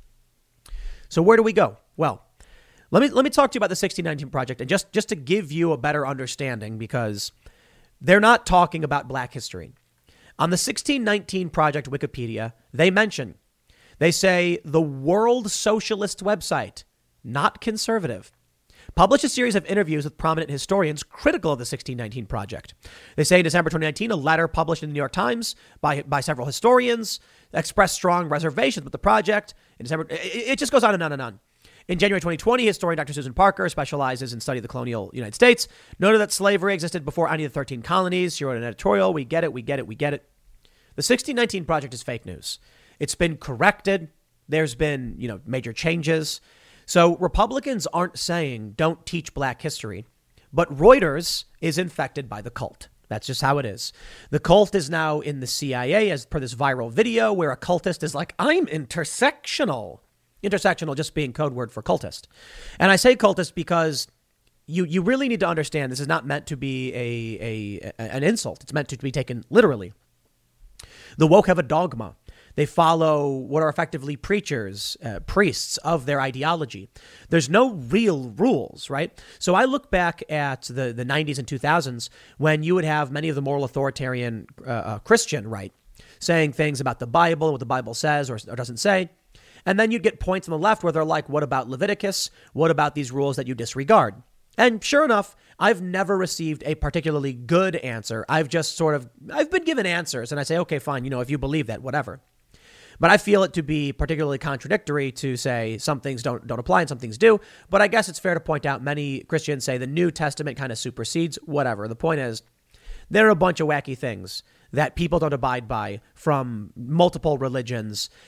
So where do we go? Well, let me talk to you about the 1619 Project, and just to give you a better understanding, because they're not talking about black history. On the 1619 Project Wikipedia, they say the World Socialist website, not conservative, published a series of interviews with prominent historians critical of the 1619 Project. They say in December 2019, a letter published in the New York Times by several historians expressed strong reservations with the project. In December, it just goes on and on and on. In January 2020, historian Dr. Susan Parker specializes in study of the colonial United States, noted that slavery existed before any of the 13 colonies. She wrote an editorial. We get it. The 1619 Project is fake news. It's been corrected. There's been, major changes. So Republicans aren't saying don't teach black history, but Reuters is infected by the cult. That's just how it is. The cult is now in the CIA, as per this viral video where a cultist is like, I'm intersectional. Intersectional just being code word for cultist. And I say cultist because you really need to understand this is not meant to be an insult. It's meant to be taken literally. The woke have a dogma. They follow what are effectively preachers, priests of their ideology. There's no real rules, right? So I look back at the 90s and 2000s when you would have many of the moral authoritarian Christian right saying things about the Bible, what the Bible says or doesn't say. And then you'd get points on the left where they're like, what about Leviticus? What about these rules that you disregard? And sure enough, I've never received a particularly good answer. I've been given answers and I say, okay, fine. If you believe that, whatever. But I feel it to be particularly contradictory to say some things don't apply and some things do. But I guess it's fair to point out many Christians say the New Testament kind of supersedes whatever. The point is, there are a bunch of wacky things that people don't abide by from multiple religions.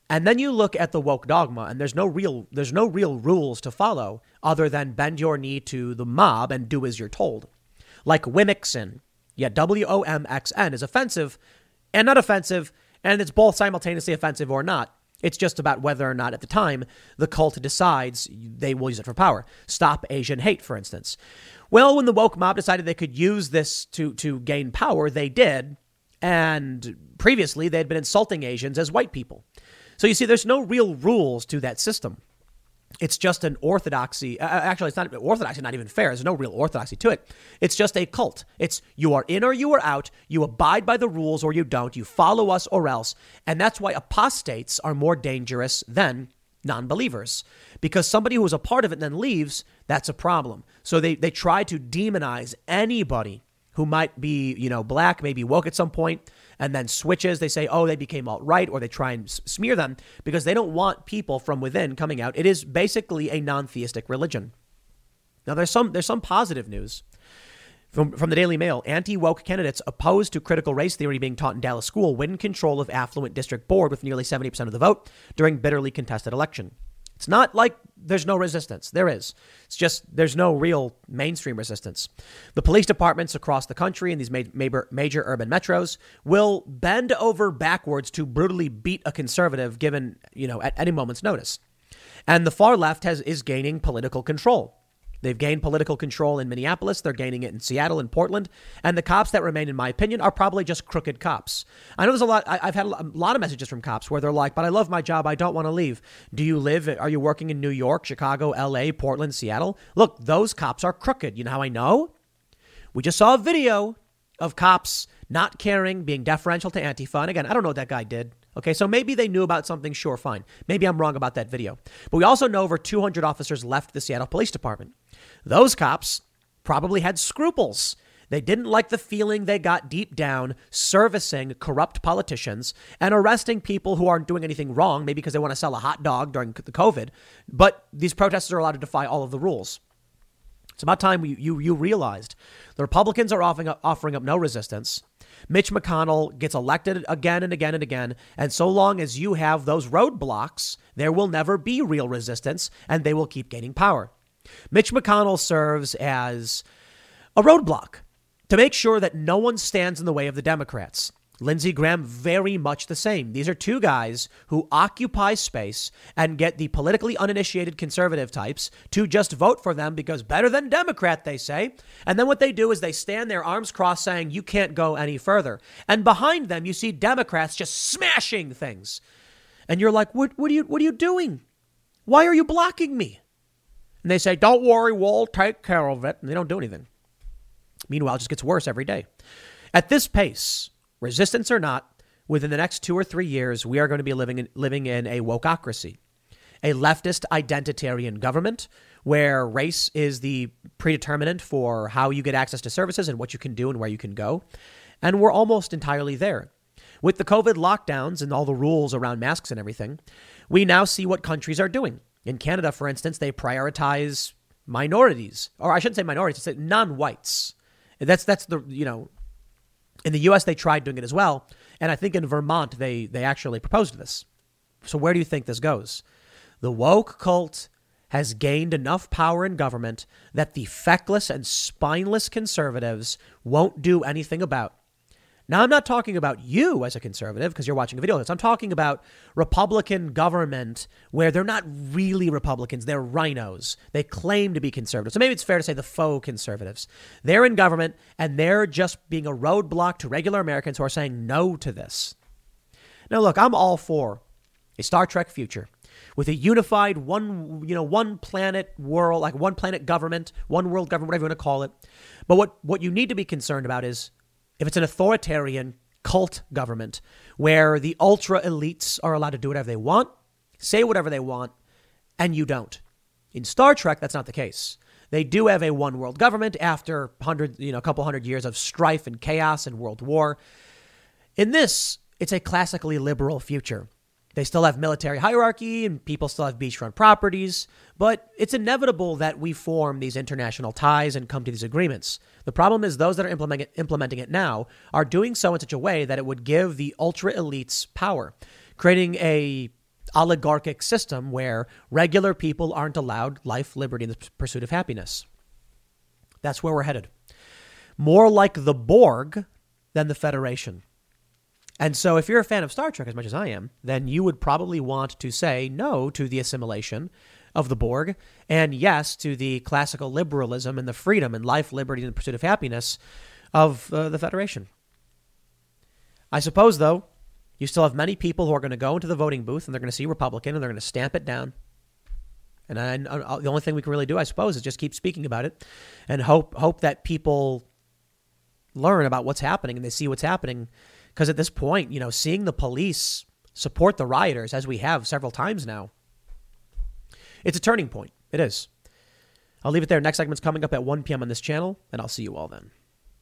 And then you look at the woke dogma, and there's no real rules to follow other than bend your knee to the mob and do as you're told. Like Womxn. Yeah, Womxn is offensive and not offensive, and it's both simultaneously offensive or not. It's just about whether or not at the time the cult decides they will use it for power. Stop Asian hate, for instance. Well, when the woke mob decided they could use this to gain power, they did. And previously, they had been insulting Asians as white people. So you see, there's no real rules to that system. It's just an orthodoxy. Actually, it's not orthodoxy, not even fair. There's no real orthodoxy to it. It's just a cult. It's you are in or you are out. You abide by the rules or you don't. You follow us or else. And that's why apostates are more dangerous than non-believers. Because somebody who is a part of it and then leaves, that's a problem. So they try to demonize anybody who might be, black, maybe woke at some point, and then switches. They say, oh, they became alt-right, or they try and smear them because they don't want people from within coming out. It is basically a non-theistic religion. Now, there's some positive news. From the Daily Mail, anti-woke candidates opposed to critical race theory being taught in Dallas school win control of affluent district board with nearly 70% of the vote during bitterly contested election. It's not like there's no resistance. There is. It's just there's no real mainstream resistance. The police departments across the country in these major urban metros will bend over backwards to brutally beat a conservative given, at any moment's notice. And the far left is gaining political control. They've gained political control in Minneapolis. They're gaining it in Seattle and Portland. And the cops that remain, in my opinion, are probably just crooked cops. I know there's a lot. I've had a lot of messages from cops where they're like, but I love my job. I don't want to leave. Are you working in New York, Chicago, LA, Portland, Seattle? Look, those cops are crooked. You know how I know? We just saw a video of cops not caring, being deferential to Antifa. And again, I don't know what that guy did. Okay, so maybe they knew about something. Sure, fine. Maybe I'm wrong about that video. But we also know over 200 officers left the Seattle Police Department. Those cops probably had scruples. They didn't like the feeling they got deep down servicing corrupt politicians and arresting people who aren't doing anything wrong, maybe because they want to sell a hot dog during the COVID. But these protesters are allowed to defy all of the rules. It's about time you realized the Republicans are offering up no resistance. Mitch McConnell gets elected again and again and again. And so long as you have those roadblocks, there will never be real resistance and they will keep gaining power. Mitch McConnell serves as a roadblock to make sure that no one stands in the way of the Democrats. Lindsey Graham, very much the same. These are two guys who occupy space and get the politically uninitiated conservative types to just vote for them because better than Democrat, they say. And then what they do is they stand there arms crossed saying, you can't go any further. And behind them, you see Democrats just smashing things. And you're like, what are you doing? Why are you blocking me? And they say, don't worry, we'll take care of it. And they don't do anything. Meanwhile, it just gets worse every day. At this pace, resistance or not, within the next 2 or 3 years, we are going to be living in a wokeocracy, a leftist identitarian government where race is the predeterminant for how you get access to services and what you can do and where you can go. And we're almost entirely there. With the COVID lockdowns and all the rules around masks and everything, we now see what countries are doing. In Canada, for instance, they prioritize minorities, or I shouldn't say minorities, it's non-whites. That's the, in the U.S., they tried doing it as well. And I think in Vermont, they actually proposed this. So where do you think this goes? The woke cult has gained enough power in government that the feckless and spineless conservatives won't do anything about. Now, I'm not talking about you as a conservative because you're watching a video of this. I'm talking about Republican government where they're not really Republicans. They're rhinos. They claim to be conservative. So maybe it's fair to say the faux conservatives. They're in government and they're just being a roadblock to regular Americans who are saying no to this. Now, look, I'm all for a Star Trek future with a unified one planet world, like one planet government, one world government, whatever you want to call it. But what you need to be concerned about is if it's an authoritarian cult government where the ultra elites are allowed to do whatever they want, say whatever they want, and you don't. In Star Trek, that's not the case. They do have a one world government after a couple hundred years of strife and chaos and world war. In this, it's a classically liberal future. They still have military hierarchy and people still have beachfront properties, but it's inevitable that we form these international ties and come to these agreements. The problem is those that are implementing it now are doing so in such a way that it would give the ultra elites power, creating a oligarchic system where regular people aren't allowed life, liberty, and the pursuit of happiness. That's where we're headed. More like the Borg than the Federation. And so if you're a fan of Star Trek as much as I am, then you would probably want to say no to the assimilation of the Borg and yes to the classical liberalism and the freedom and life, liberty, and the pursuit of happiness of the Federation. I suppose, though, you still have many people who are going to go into the voting booth and they're going to see Republican and they're going to stamp it down. And the only thing we can really do, I suppose, is just keep speaking about it and hope that people learn about what's happening and they see what's happening. Because at this point, you know, seeing the police support the rioters, as we have several times now, it's a turning point. It is. I'll leave it there. Next segment's coming up at 1 p.m. on this channel, and I'll see you all then.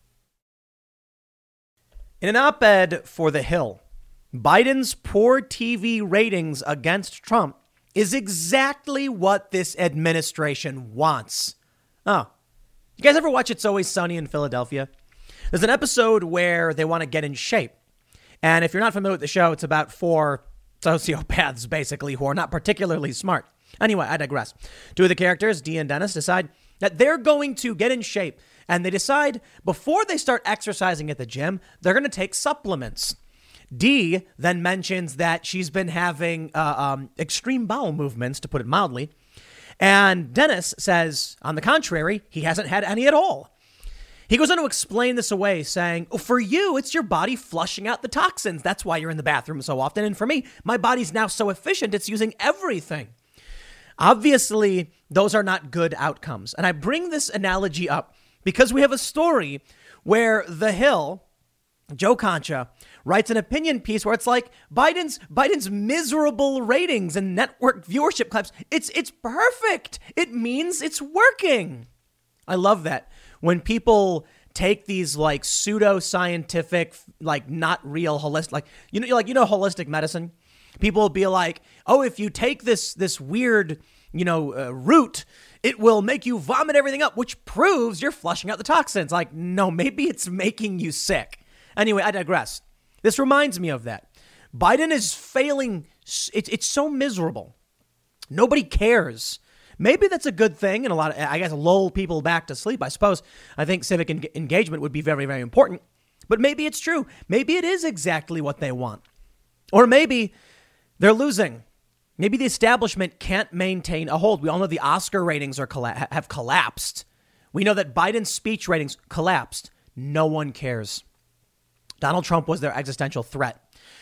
In an op-ed for The Hill, Biden's poor TV ratings against Trump is exactly what this administration wants. Oh, you guys ever watch It's Always Sunny in Philadelphia? There's an episode where they want to get in shape. And if you're not familiar with the show, it's about 4 sociopaths, basically, who are not particularly smart. Anyway, I digress. 2 of the characters, Dee and Dennis, decide that they're going to get in shape. And they decide before they start exercising at the gym, they're going to take supplements. Dee then mentions that she's been having extreme bowel movements, to put it mildly. And Dennis says, on the contrary, he hasn't had any at all. He goes on to explain this away, saying, oh, for you, it's your body flushing out the toxins. That's why you're in the bathroom so often. And for me, my body's now so efficient, it's using everything. Obviously, those are not good outcomes. And I bring this analogy up because we have a story where The Hill, Joe Concha, writes an opinion piece where it's like Biden's miserable ratings and network viewership clips. It's perfect. It means it's working. I love that. When people take these like pseudo-scientific, like not real holistic, like holistic medicine, people will be like, oh, if you take this weird, root, it will make you vomit everything up, which proves you're flushing out the toxins. Like, no, maybe it's making you sick. Anyway, I digress. This reminds me of that. Biden is failing. It's so miserable. Nobody cares. Maybe that's a good thing, and a lot of, I guess, lull people back to sleep. I suppose I think civic engagement would be very, very important. But maybe it's true. Maybe it is exactly what they want. Or maybe they're losing. Maybe the establishment can't maintain a hold. We all know the Oscar ratings have collapsed. We know that Biden's speech ratings collapsed. No one cares. Donald Trump was their existential threat.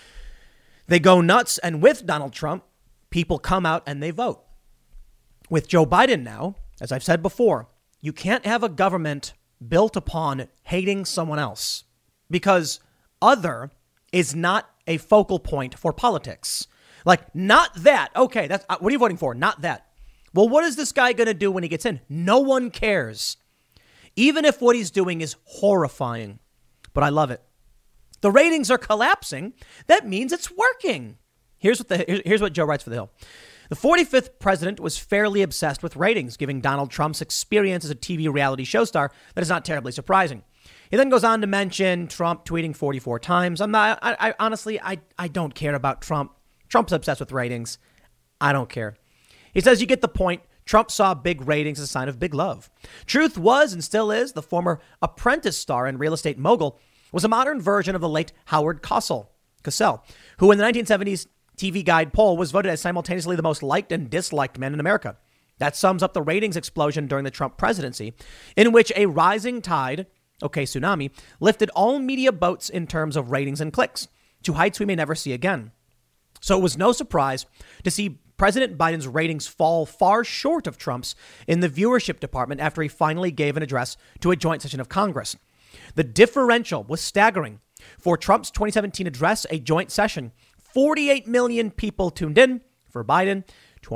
They go nuts, and with Donald Trump, people come out and they vote. With Joe Biden now, as I've said before, you can't have a government built upon hating someone else because other is not a focal point for politics. Like, not that. Okay, that's what are you voting for? Not that. Well, what is this guy going to do when he gets in? No one cares. Even if what he's doing is horrifying. But I love it. The ratings are collapsing. That means it's working. Here's what Joe writes for The Hill. The 45th president was fairly obsessed with ratings, giving Donald Trump's experience as a TV reality show star that is not terribly surprising. He then goes on to mention Trump tweeting 44 times. Honestly, I don't care about Trump. Trump's obsessed with ratings. I don't care. He says you get the point. Trump saw big ratings as a sign of big love. Truth was and still is the former Apprentice star and real estate mogul was a modern version of the late Howard Cosell, who in the 1970s TV Guide poll was voted as simultaneously the most liked and disliked man in America. That sums up the ratings explosion during the Trump presidency, in which a rising tide, tsunami, lifted all media boats in terms of ratings and clicks to heights we may never see again. So it was no surprise to see President Biden's ratings fall far short of Trump's in the viewership department after he finally gave an address to a joint session of Congress. The differential was staggering. For Trump's 2017 address, a joint session, 48 million people tuned in. For Biden,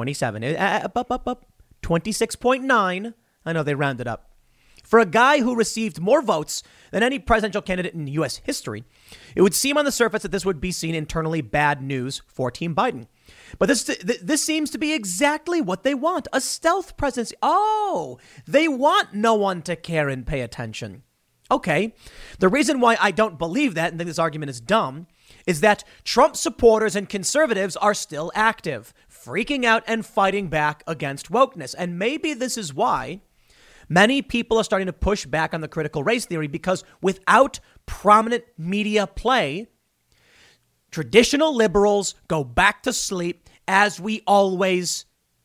26.9. I know they rounded up. For a guy who received more votes than any presidential candidate in U.S. history, it would seem on the surface that this would be seen internally bad news for Team Biden. But this seems to be exactly what they want, a stealth presidency. Oh, they want no one to care and pay attention. Okay, the reason why I don't believe that and think this argument is dumb is that Trump supporters and conservatives are still active, freaking out and fighting back against wokeness. And maybe this is why many people are starting to push back on the critical race theory, because without prominent media play, traditional liberals go back to sleep as we always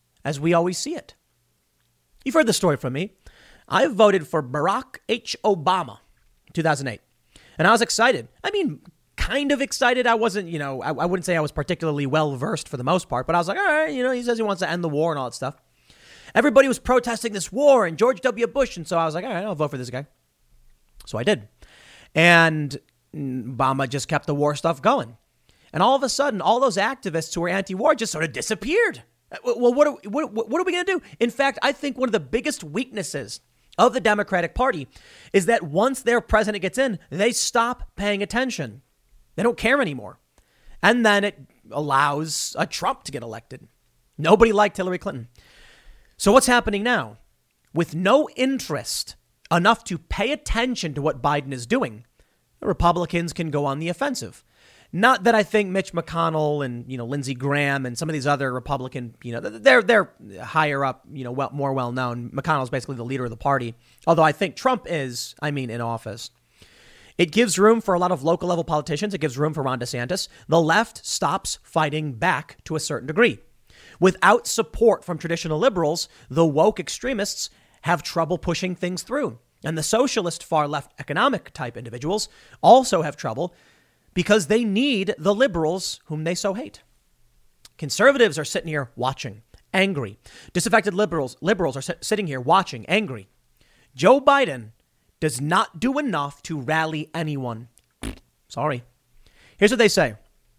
see it. You've heard the story from me. I voted for Barack H. Obama in 2008, and I was excited. I mean, kind of excited. I wasn't, I wouldn't say I was particularly well versed for the most part, but I was like, all right, he says he wants to end the war and all that stuff. Everybody was protesting this war and George W. Bush. And so I was like, all right, I'll vote for this guy. So I did. And Obama just kept the war stuff going. And all of a sudden, all those activists who were anti-war just sort of disappeared. Well, what are we going to do? In fact, I think one of the biggest weaknesses of the Democratic Party is that once their president gets in, they stop paying attention. They don't care anymore. And then it allows a Trump to get elected. Nobody liked Hillary Clinton. So what's happening now? With no interest enough to pay attention to what Biden is doing, the Republicans can go on the offensive. Not that I think Mitch McConnell and, Lindsey Graham and some of these other Republican, they're higher up, more well known. McConnell's basically the leader of the party. Although I think Trump is, in office. It gives room for a lot of local level politicians. It gives room for Ron DeSantis. The left stops fighting back to a certain degree. Without support from traditional liberals, the woke extremists have trouble pushing things through. And the socialist far left economic type individuals also have trouble because they need the liberals whom they so hate. Conservatives are sitting here watching, angry. Disaffected liberals are sitting here watching, angry. Joe Biden does not do enough to rally anyone. Sorry. Here's what they say.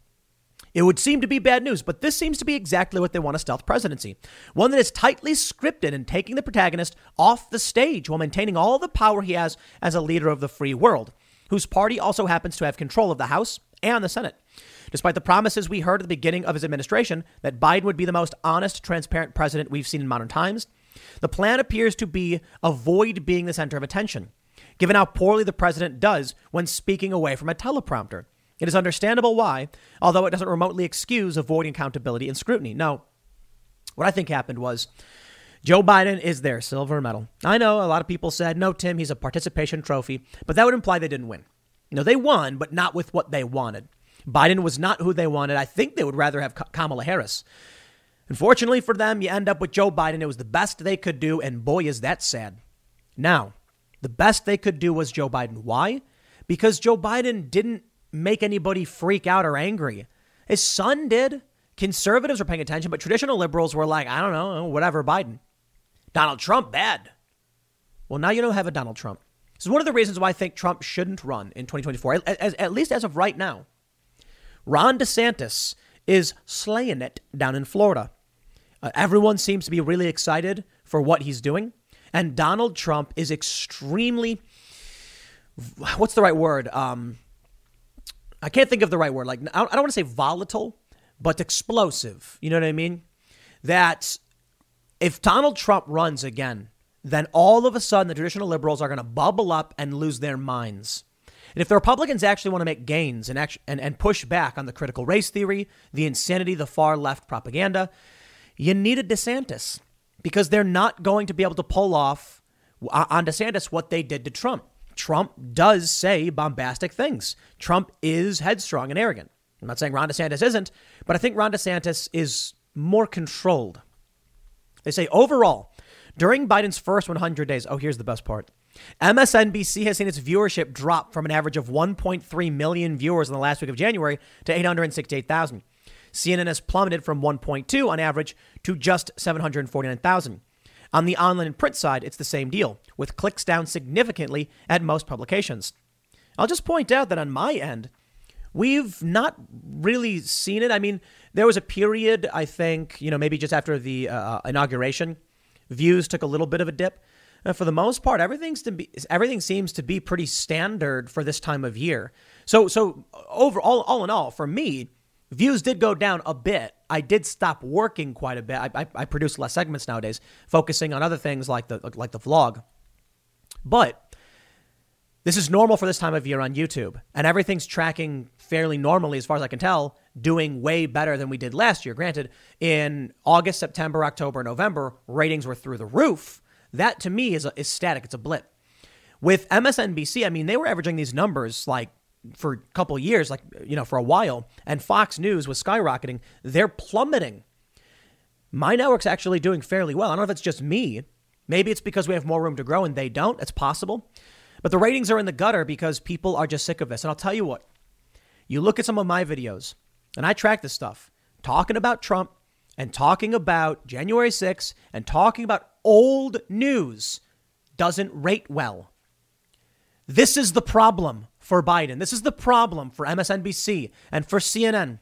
It would seem to be bad news, but this seems to be exactly what they want: a stealth presidency. One that is tightly scripted and taking the protagonist off the stage while maintaining all the power he has as a leader of the free world, whose party also happens to have control of the House and the Senate. Despite the promises we heard at the beginning of his administration that Biden would be the most honest, transparent president we've seen in modern times, the plan appears to be avoid being the center of attention, given how poorly the president does when speaking away from a teleprompter. It is understandable why, although it doesn't remotely excuse avoiding accountability and scrutiny. No, what I think happened was Joe Biden is their silver medal. I know a lot of people said, no, Tim, he's a participation trophy, but that would imply they didn't win. They won, but not with what they wanted. Biden was not who they wanted. I think they would rather have Kamala Harris. Unfortunately for them, you end up with Joe Biden. It was the best they could do, and boy, is that sad. Now, the best they could do was Joe Biden. Why? Because Joe Biden didn't make anybody freak out or angry. His son did. Conservatives were paying attention, but traditional liberals were like, I don't know, whatever, Biden. Donald Trump, bad. Well, now you don't have a Donald Trump. This is one of the reasons why I think Trump shouldn't run in 2024, at least as of right now. Ron DeSantis is slaying it down in Florida. Everyone seems to be really excited for what he's doing. And Donald Trump is extremely, what's the right word? I can't think of the right word. Like, I don't want to say volatile, but explosive. You know what I mean? That if Donald Trump runs again, then all of a sudden the traditional liberals are going to bubble up and lose their minds. And if the Republicans actually want to make gains and push back on the critical race theory, the insanity, the far left propaganda, you need a DeSantis, because they're not going to be able to pull off on DeSantis what they did to Trump. Trump does say bombastic things. Trump is headstrong and arrogant. I'm not saying Ron DeSantis isn't, but I think Ron DeSantis is more controlled. They say overall, during Biden's first 100 days, here's the best part. MSNBC has seen its viewership drop from an average of 1.3 million viewers in the last week of January to 868,000. CNN has plummeted from 1.2 on average to just 749,000. On the online and print side, it's the same deal, with clicks down significantly at most publications. I'll just point out that on my end, we've not really seen it. I mean, there was a period, I think, maybe just after the inauguration, views took a little bit of a dip. For the most part, everything seems to be pretty standard for this time of year. So overall, all in all, for me, views did go down a bit. I did stop working quite a bit. I produce less segments nowadays, focusing on other things like the vlog. But This is normal for this time of year on YouTube, and everything's tracking fairly normally as far as I can tell, doing way better than we did last year. Granted, in August, September, October, November, ratings were through the roof. That to me is static. It's a blip. With MSNBC, I mean, they were averaging these numbers like for a couple of years, like, you know, for a while, and Fox News was skyrocketing. They're plummeting. My network's actually doing fairly well. I don't know if it's just me. Maybe it's because we have more room to grow and they don't. It's possible. But the ratings are in the gutter because people are just sick of this. And I'll tell you what, you look at some of my videos, and I track this stuff, talking about Trump and talking about January 6th and talking about old news doesn't rate well. This is the problem for Biden. This is the problem for MSNBC and for CNN.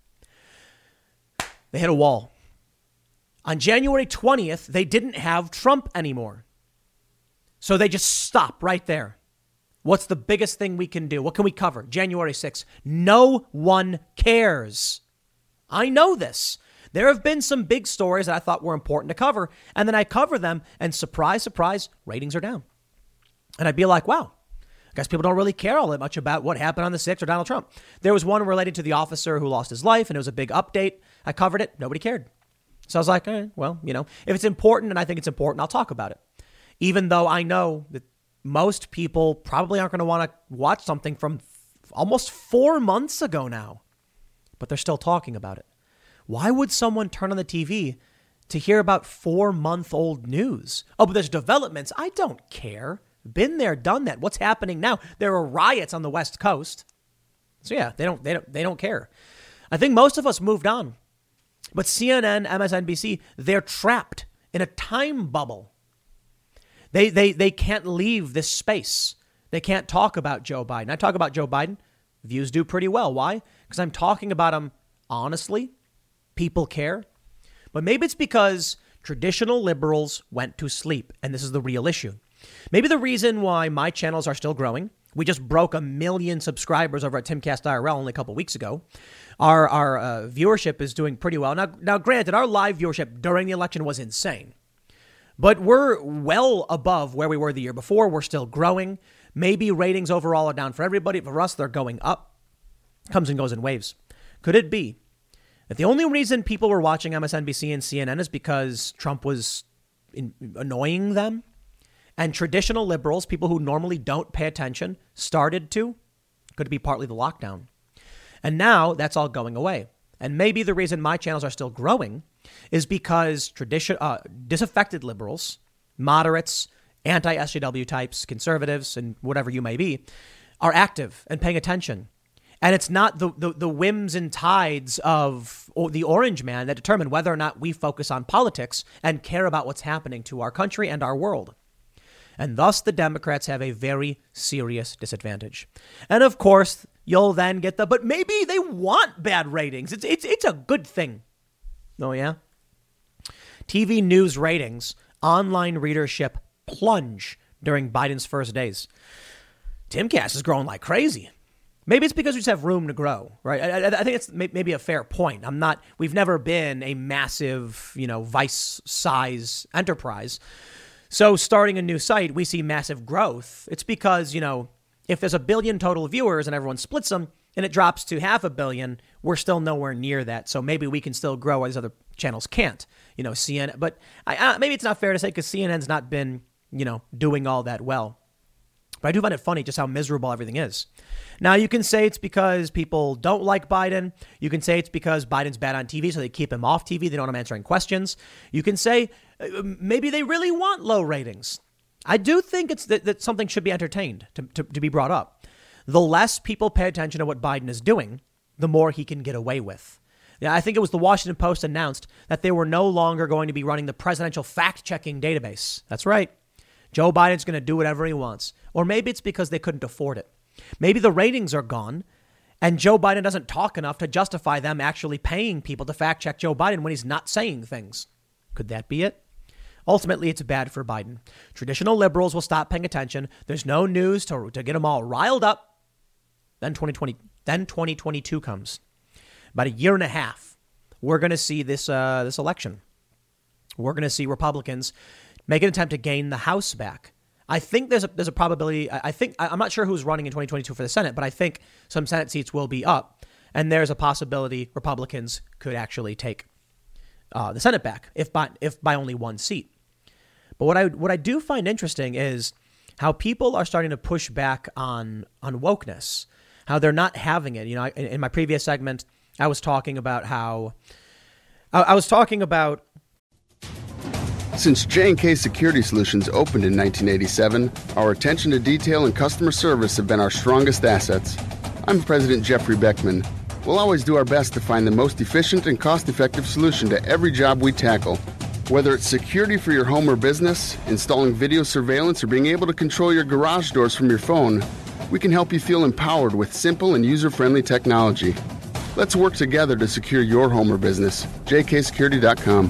They hit a wall. On January 20th, they didn't have Trump anymore. So they just stop right there. What's the biggest thing we can do? What can we cover? January 6th. No one cares. I know this. There have been some big stories that I thought were important to cover, and then I cover them, and surprise, surprise, ratings are down. And I'd be like, wow, I guess people don't really care all that much about what happened on the 6th or Donald Trump. There was one related to the officer who lost his life, and it was a big update. I covered it. Nobody cared. So I was like, well, you know, if it's important and I think it's important, I'll talk about it. Even though I know that most people probably aren't going to want to watch something from almost 4 months ago now, but they're still talking about it. Why would someone turn on the TV to hear about 4-month-old news? Oh, but there's developments. I don't care. Been there, done that. What's happening now? There are riots on the West Coast. So yeah, they don't care. I think most of us moved on. But CNN, MSNBC, they're trapped in a time bubble. They can't leave this space. They can't talk about Joe Biden. I talk about Joe Biden. Views do pretty well. Why? Because I'm talking about him honestly. People care. But maybe it's because traditional liberals went to sleep, and this is the real issue. Maybe the reason why my channels are still growing, we just broke 1 million subscribers over at Timcast IRL only a couple weeks ago. Our viewership is doing pretty well. Now, granted, our live viewership during the election was insane. But we're well above where we were the year before. We're still growing. Maybe ratings overall are down for everybody. For us, they're going up. Comes and goes in waves. Could it be that the only reason people were watching MSNBC and CNN is because Trump was annoying them? And traditional liberals, people who normally don't pay attention, started to? Could it be partly the lockdown? And now that's all going away. And maybe the reason my channels are still growing is because disaffected liberals, moderates, anti-SJW types, conservatives, and whatever you may be, are active and paying attention. And it's not the whims and tides of the orange man that determine whether or not we focus on politics and care about what's happening to our country and our world. And thus the Democrats have a very serious disadvantage. And of course, you'll then get but maybe they want bad ratings. It's a good thing. Oh, yeah? TV news ratings, online readership plunge during Biden's first days. Timcast is growing like crazy. Maybe it's because we just have room to grow, right? I think it's maybe a fair point. We've never been a massive, Vice size enterprise. So starting a new site, we see massive growth. It's because, if there's 1 billion total viewers and everyone splits them and it drops to 500 million, we're still nowhere near that. So maybe we can still grow as other channels can't, CNN. But maybe it's not fair to say because CNN's not been, doing all that well. But I do find it funny just how miserable everything is. Now, you can say it's because people don't like Biden. You can say it's because Biden's bad on TV, so they keep him off TV. They don't want him answering questions. You can say maybe they really want low ratings. I do think it's that something should be entertained to be brought up. The less people pay attention to what Biden is doing, the more he can get away with. Yeah, I think it was the Washington Post announced that they were no longer going to be running the presidential fact-checking database. That's right. Joe Biden's going to do whatever he wants. Or maybe it's because they couldn't afford it. Maybe the ratings are gone and Joe Biden doesn't talk enough to justify them actually paying people to fact check Joe Biden when he's not saying things. Could that be it? Ultimately, it's bad for Biden. Traditional liberals will stop paying attention. There's no news to get them all riled up. Then 2022 comes. About 1.5 years, we're going to see this election. We're going to see Republicans make an attempt to gain the House back. I think there's a probability. I'm not sure who's running in 2022 for the Senate, but I think some Senate seats will be up, and there's a possibility Republicans could actually take the Senate back if by only one seat. But what I do find interesting is how people are starting to push back on wokeness, how they're not having it. You know, in my previous segment, I was talking about how Since J&K Security Solutions opened in 1987, our attention to detail and customer service have been our strongest assets. I'm President Jeffrey Beckman. We'll always do our best to find the most efficient and cost-effective solution to every job we tackle. Whether it's security for your home or business, installing video surveillance, or being able to control your garage doors from your phone, we can help you feel empowered with simple and user-friendly technology. Let's work together to secure your home or business. jksecurity.com.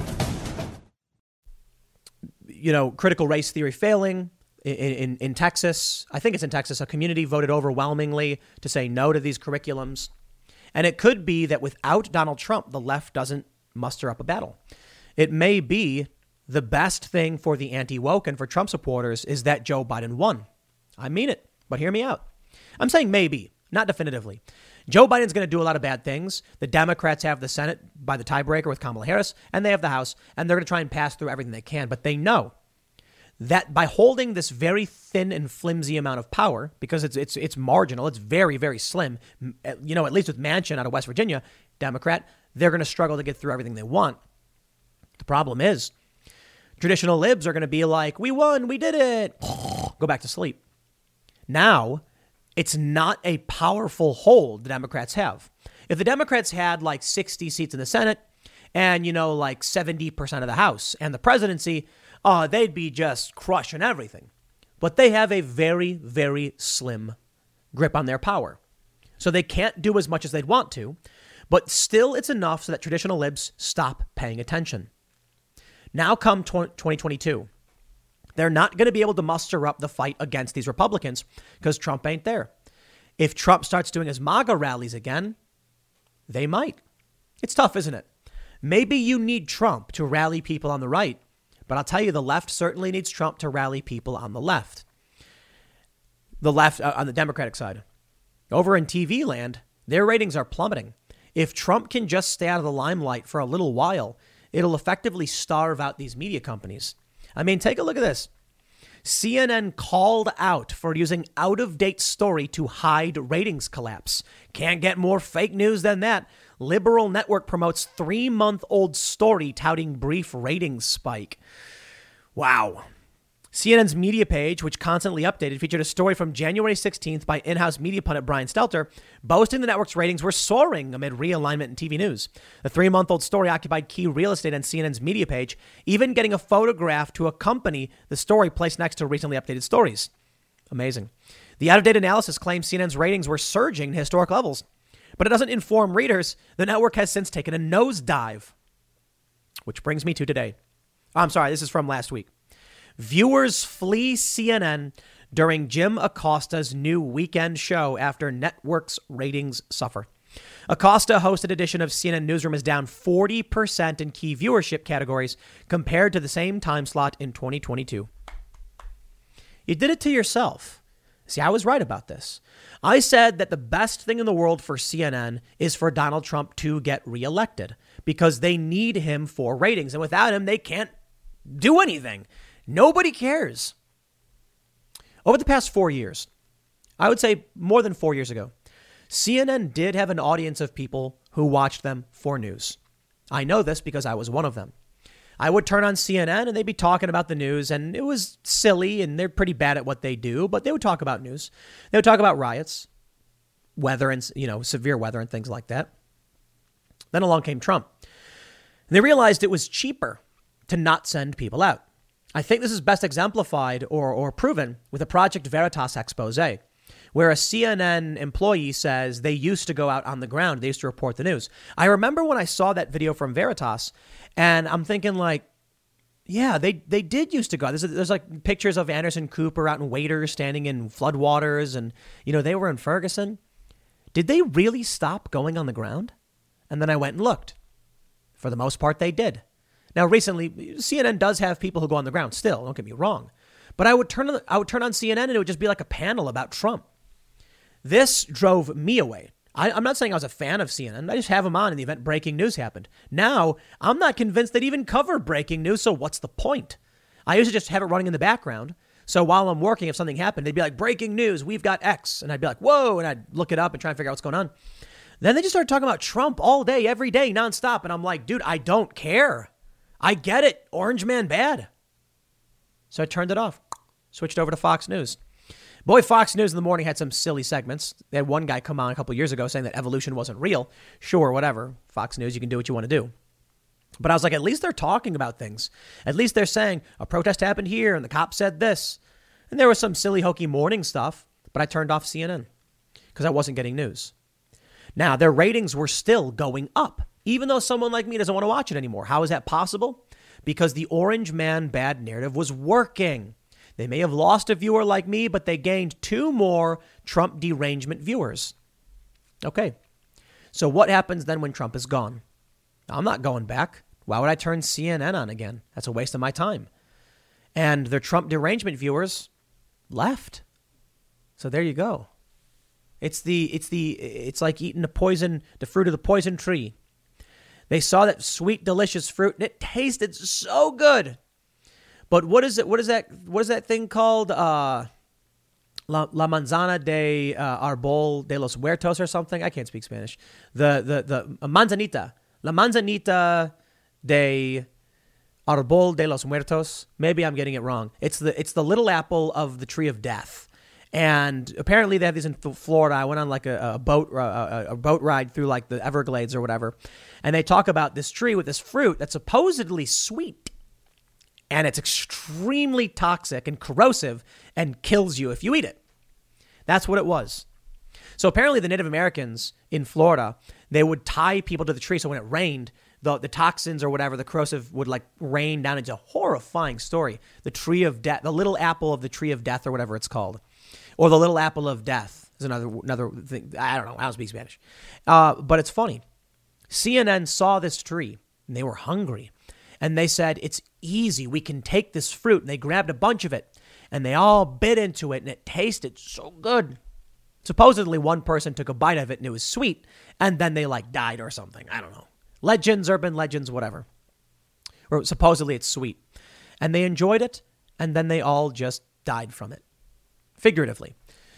You know, critical race theory failing in Texas. I think it's in Texas. A community voted overwhelmingly to say no to these curriculums. And it could be that without Donald Trump, the left doesn't muster up a battle. It may be the best thing for the anti-woke and for Trump supporters is that Joe Biden won. I mean it, but hear me out. I'm saying maybe, not definitively. Joe Biden's going to do a lot of bad things. The Democrats have the Senate by the tiebreaker with Kamala Harris, and they have the House, and they're going to try and pass through everything they can. But they know that by holding this very thin and flimsy amount of power, because it's marginal, it's very, very slim, you know, at least with Manchin out of West Virginia, Democrat, they're going to struggle to get through everything they want. The problem is traditional libs are going to be like, we won, we did it, go back to sleep. Now, it's not a powerful hold the Democrats have. If the Democrats had like 60 seats in the Senate and, you know, like 70% of the House and the presidency, they'd be just crushing everything. But they have a very, very slim grip on their power. So they can't do as much as they'd want to, but still it's enough so that traditional libs stop paying attention. Now come 2022. They're not going to be able to muster up the fight against these Republicans because Trump ain't there. If Trump starts doing his MAGA rallies again, they might. It's tough, isn't it? Maybe you need Trump to rally people on the right, but I'll tell you, the left certainly needs Trump to rally people on the left. The left on the Democratic side. Over in TV land, their ratings are plummeting. If Trump can just stay out of the limelight for a little while, it'll effectively starve out these media companies. I mean, take a look at this. CNN called out for using out-of-date story to hide ratings collapse. Can't get more fake news than that. Liberal network promotes 3-month-old story touting brief ratings spike. Wow. CNN's media page, which constantly updated, featured a story from January 16th by in-house media pundit Brian Stelter, boasting the network's ratings were soaring amid realignment in TV news. The 3-month-old story occupied key real estate on CNN's media page, even getting a photograph to accompany the story placed next to recently updated stories. Amazing. The out-of-date analysis claims CNN's ratings were surging to historic levels, but it doesn't inform readers the network has since taken a nosedive. Which brings me to today. I'm sorry, this is from last week. Viewers flee CNN during Jim Acosta's new weekend show after network's ratings suffer. Acosta hosted edition of CNN Newsroom is down 40% in key viewership categories compared to the same time slot in 2022. You did it to yourself. See, I was right about this. I said that the best thing in the world for CNN is for Donald Trump to get reelected because they need him for ratings. And without him, they can't do anything. Nobody cares. Over the past 4 years, I would say more than 4 years ago, CNN did have an audience of people who watched them for news. I know this because I was one of them. I would turn on CNN and they'd be talking about the news, and it was silly and they're pretty bad at what they do, but they would talk about news. They would talk about riots, weather and, severe weather and things like that. Then along came Trump. And they realized it was cheaper to not send people out. I think this is best exemplified or proven with a Project Veritas expose, where a CNN employee says they used to go out on the ground. They used to report the news. I remember when I saw that video from Veritas, and I'm thinking like, yeah, they did used to go. There's like pictures of Anderson Cooper out in waders standing in floodwaters, and, they were in Ferguson. Did they really stop going on the ground? And then I went and looked. For the most part, they did. Now, recently, CNN does have people who go on the ground still, don't get me wrong. But I would turn on CNN and it would just be like a panel about Trump. This drove me away. I'm not saying I was a fan of CNN. I just have them on in the event breaking news happened. Now, I'm not convinced they'd even cover breaking news, so what's the point? I usually just have it running in the background. So while I'm working, if something happened, they'd be like, breaking news, we've got X. And I'd be like, whoa, and I'd look it up and try and figure out what's going on. Then they just started talking about Trump all day, every day, nonstop. And I'm like, dude, I don't care. I get it. Orange man bad. So I turned it off, switched over to Fox News. Boy, Fox News in the morning had some silly segments. They had one guy come on a couple years ago saying that evolution wasn't real. Sure, whatever. Fox News, you can do what you want to do. But I was like, at least they're talking about things. At least they're saying a protest happened here and the cop said this. And there was some silly, hokey morning stuff. But I turned off CNN because I wasn't getting news. Now, their ratings were still going up, even though someone like me doesn't want to watch it anymore. How is that possible? Because the orange man bad narrative was working. They may have lost a viewer like me, but they gained 2 more Trump derangement viewers. Okay. So what happens then when Trump is gone? I'm not going back. Why would I turn CNN on again? That's a waste of my time. And their Trump derangement viewers left. So there you go. It's like eating the fruit of the poison tree. They saw that sweet, delicious fruit and it tasted so good. But what is it? What is that thing called? La manzana de arbol de los huertos or something. I can't speak Spanish. The manzanita. La manzanita de arbol de los muertos. Maybe I'm getting it wrong. It's the little apple of the tree of death. And apparently they have these in Florida. I went on like a boat ride through like the Everglades or whatever. And they talk about this tree with this fruit that's supposedly sweet. And it's extremely toxic and corrosive and kills you if you eat it. That's what it was. So apparently the Native Americans in Florida, they would tie people to the tree. So when it rained, the toxins or whatever, the corrosive would like rain down. It's a horrifying story. The tree of death, the little apple of the tree of death or whatever it's called. Or the little apple of death is another thing. I don't know. I don't speak Spanish. But it's funny. CNN saw this tree and they were hungry. And they said, it's easy. We can take this fruit. And they grabbed a bunch of it. And they all bit into it. And it tasted so good. Supposedly, one person took a bite of it and it was sweet. And then they like died or something. I don't know. Legends, urban legends, whatever. Or supposedly it's sweet. And they enjoyed it. And then they all just died from it. Figuratively.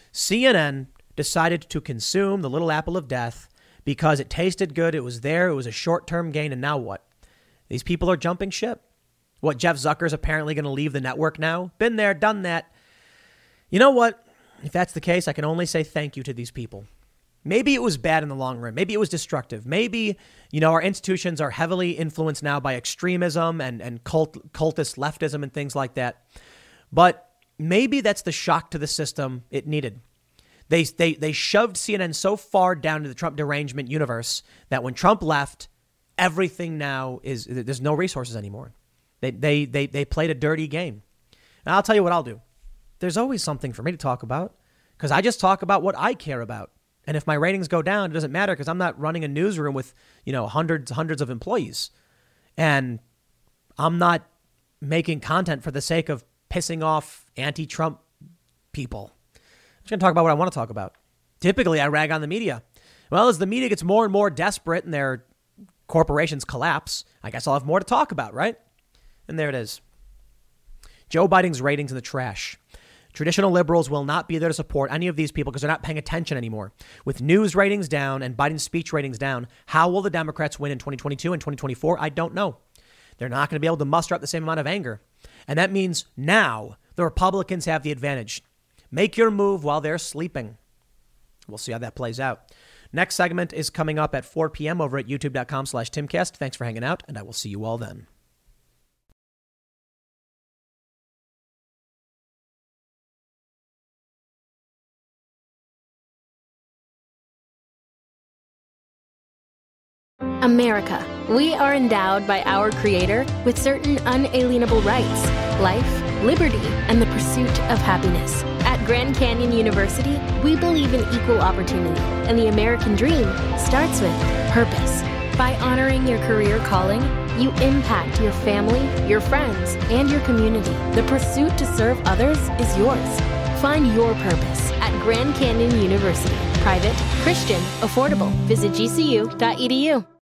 CNN decided to consume the little apple of death because it tasted good. It was there. It was a short-term gain. And now what? These people are jumping ship. What, Jeff Zucker's apparently going to leave the network now? Been there, done that. You know what? If that's the case, I can only say thank you to these people. Maybe it was bad in the long run. Maybe it was destructive. Maybe, our institutions are heavily influenced now by extremism and cultist leftism and things like that. But maybe that's the shock to the system it needed. They shoved CNN so far down to the Trump derangement universe that when Trump left, everything now there's no resources anymore. They played a dirty game. And I'll tell you what I'll do. There's always something for me to talk about because I just talk about what I care about. And if my ratings go down, it doesn't matter because I'm not running a newsroom with, hundreds of employees. And I'm not making content for the sake of pissing off anti-Trump people. I'm just going to talk about what I want to talk about. Typically, I rag on the media. Well, as the media gets more and more desperate and their corporations collapse, I guess I'll have more to talk about, right? And there it is. Joe Biden's ratings in the trash. Traditional liberals will not be there to support any of these people because they're not paying attention anymore. With news ratings down and Biden's speech ratings down, how will the Democrats win in 2022 and 2024? I don't know. They're not going to be able to muster up the same amount of anger. And that means now the Republicans have the advantage. Make your move while they're sleeping. We'll see how that plays out. Next segment is coming up at 4 p.m. over at youtube.com/Timcast. Thanks for hanging out, and I will see you all then. America. We are endowed by our Creator with certain unalienable rights: life, liberty, and the pursuit of happiness. At Grand Canyon University, we believe in equal opportunity, and the American dream starts with purpose. By honoring your career calling, you impact your family, your friends, and your community. The pursuit to serve others is yours. Find your purpose at Grand Canyon University. Private, Christian, affordable. Visit gcu.edu.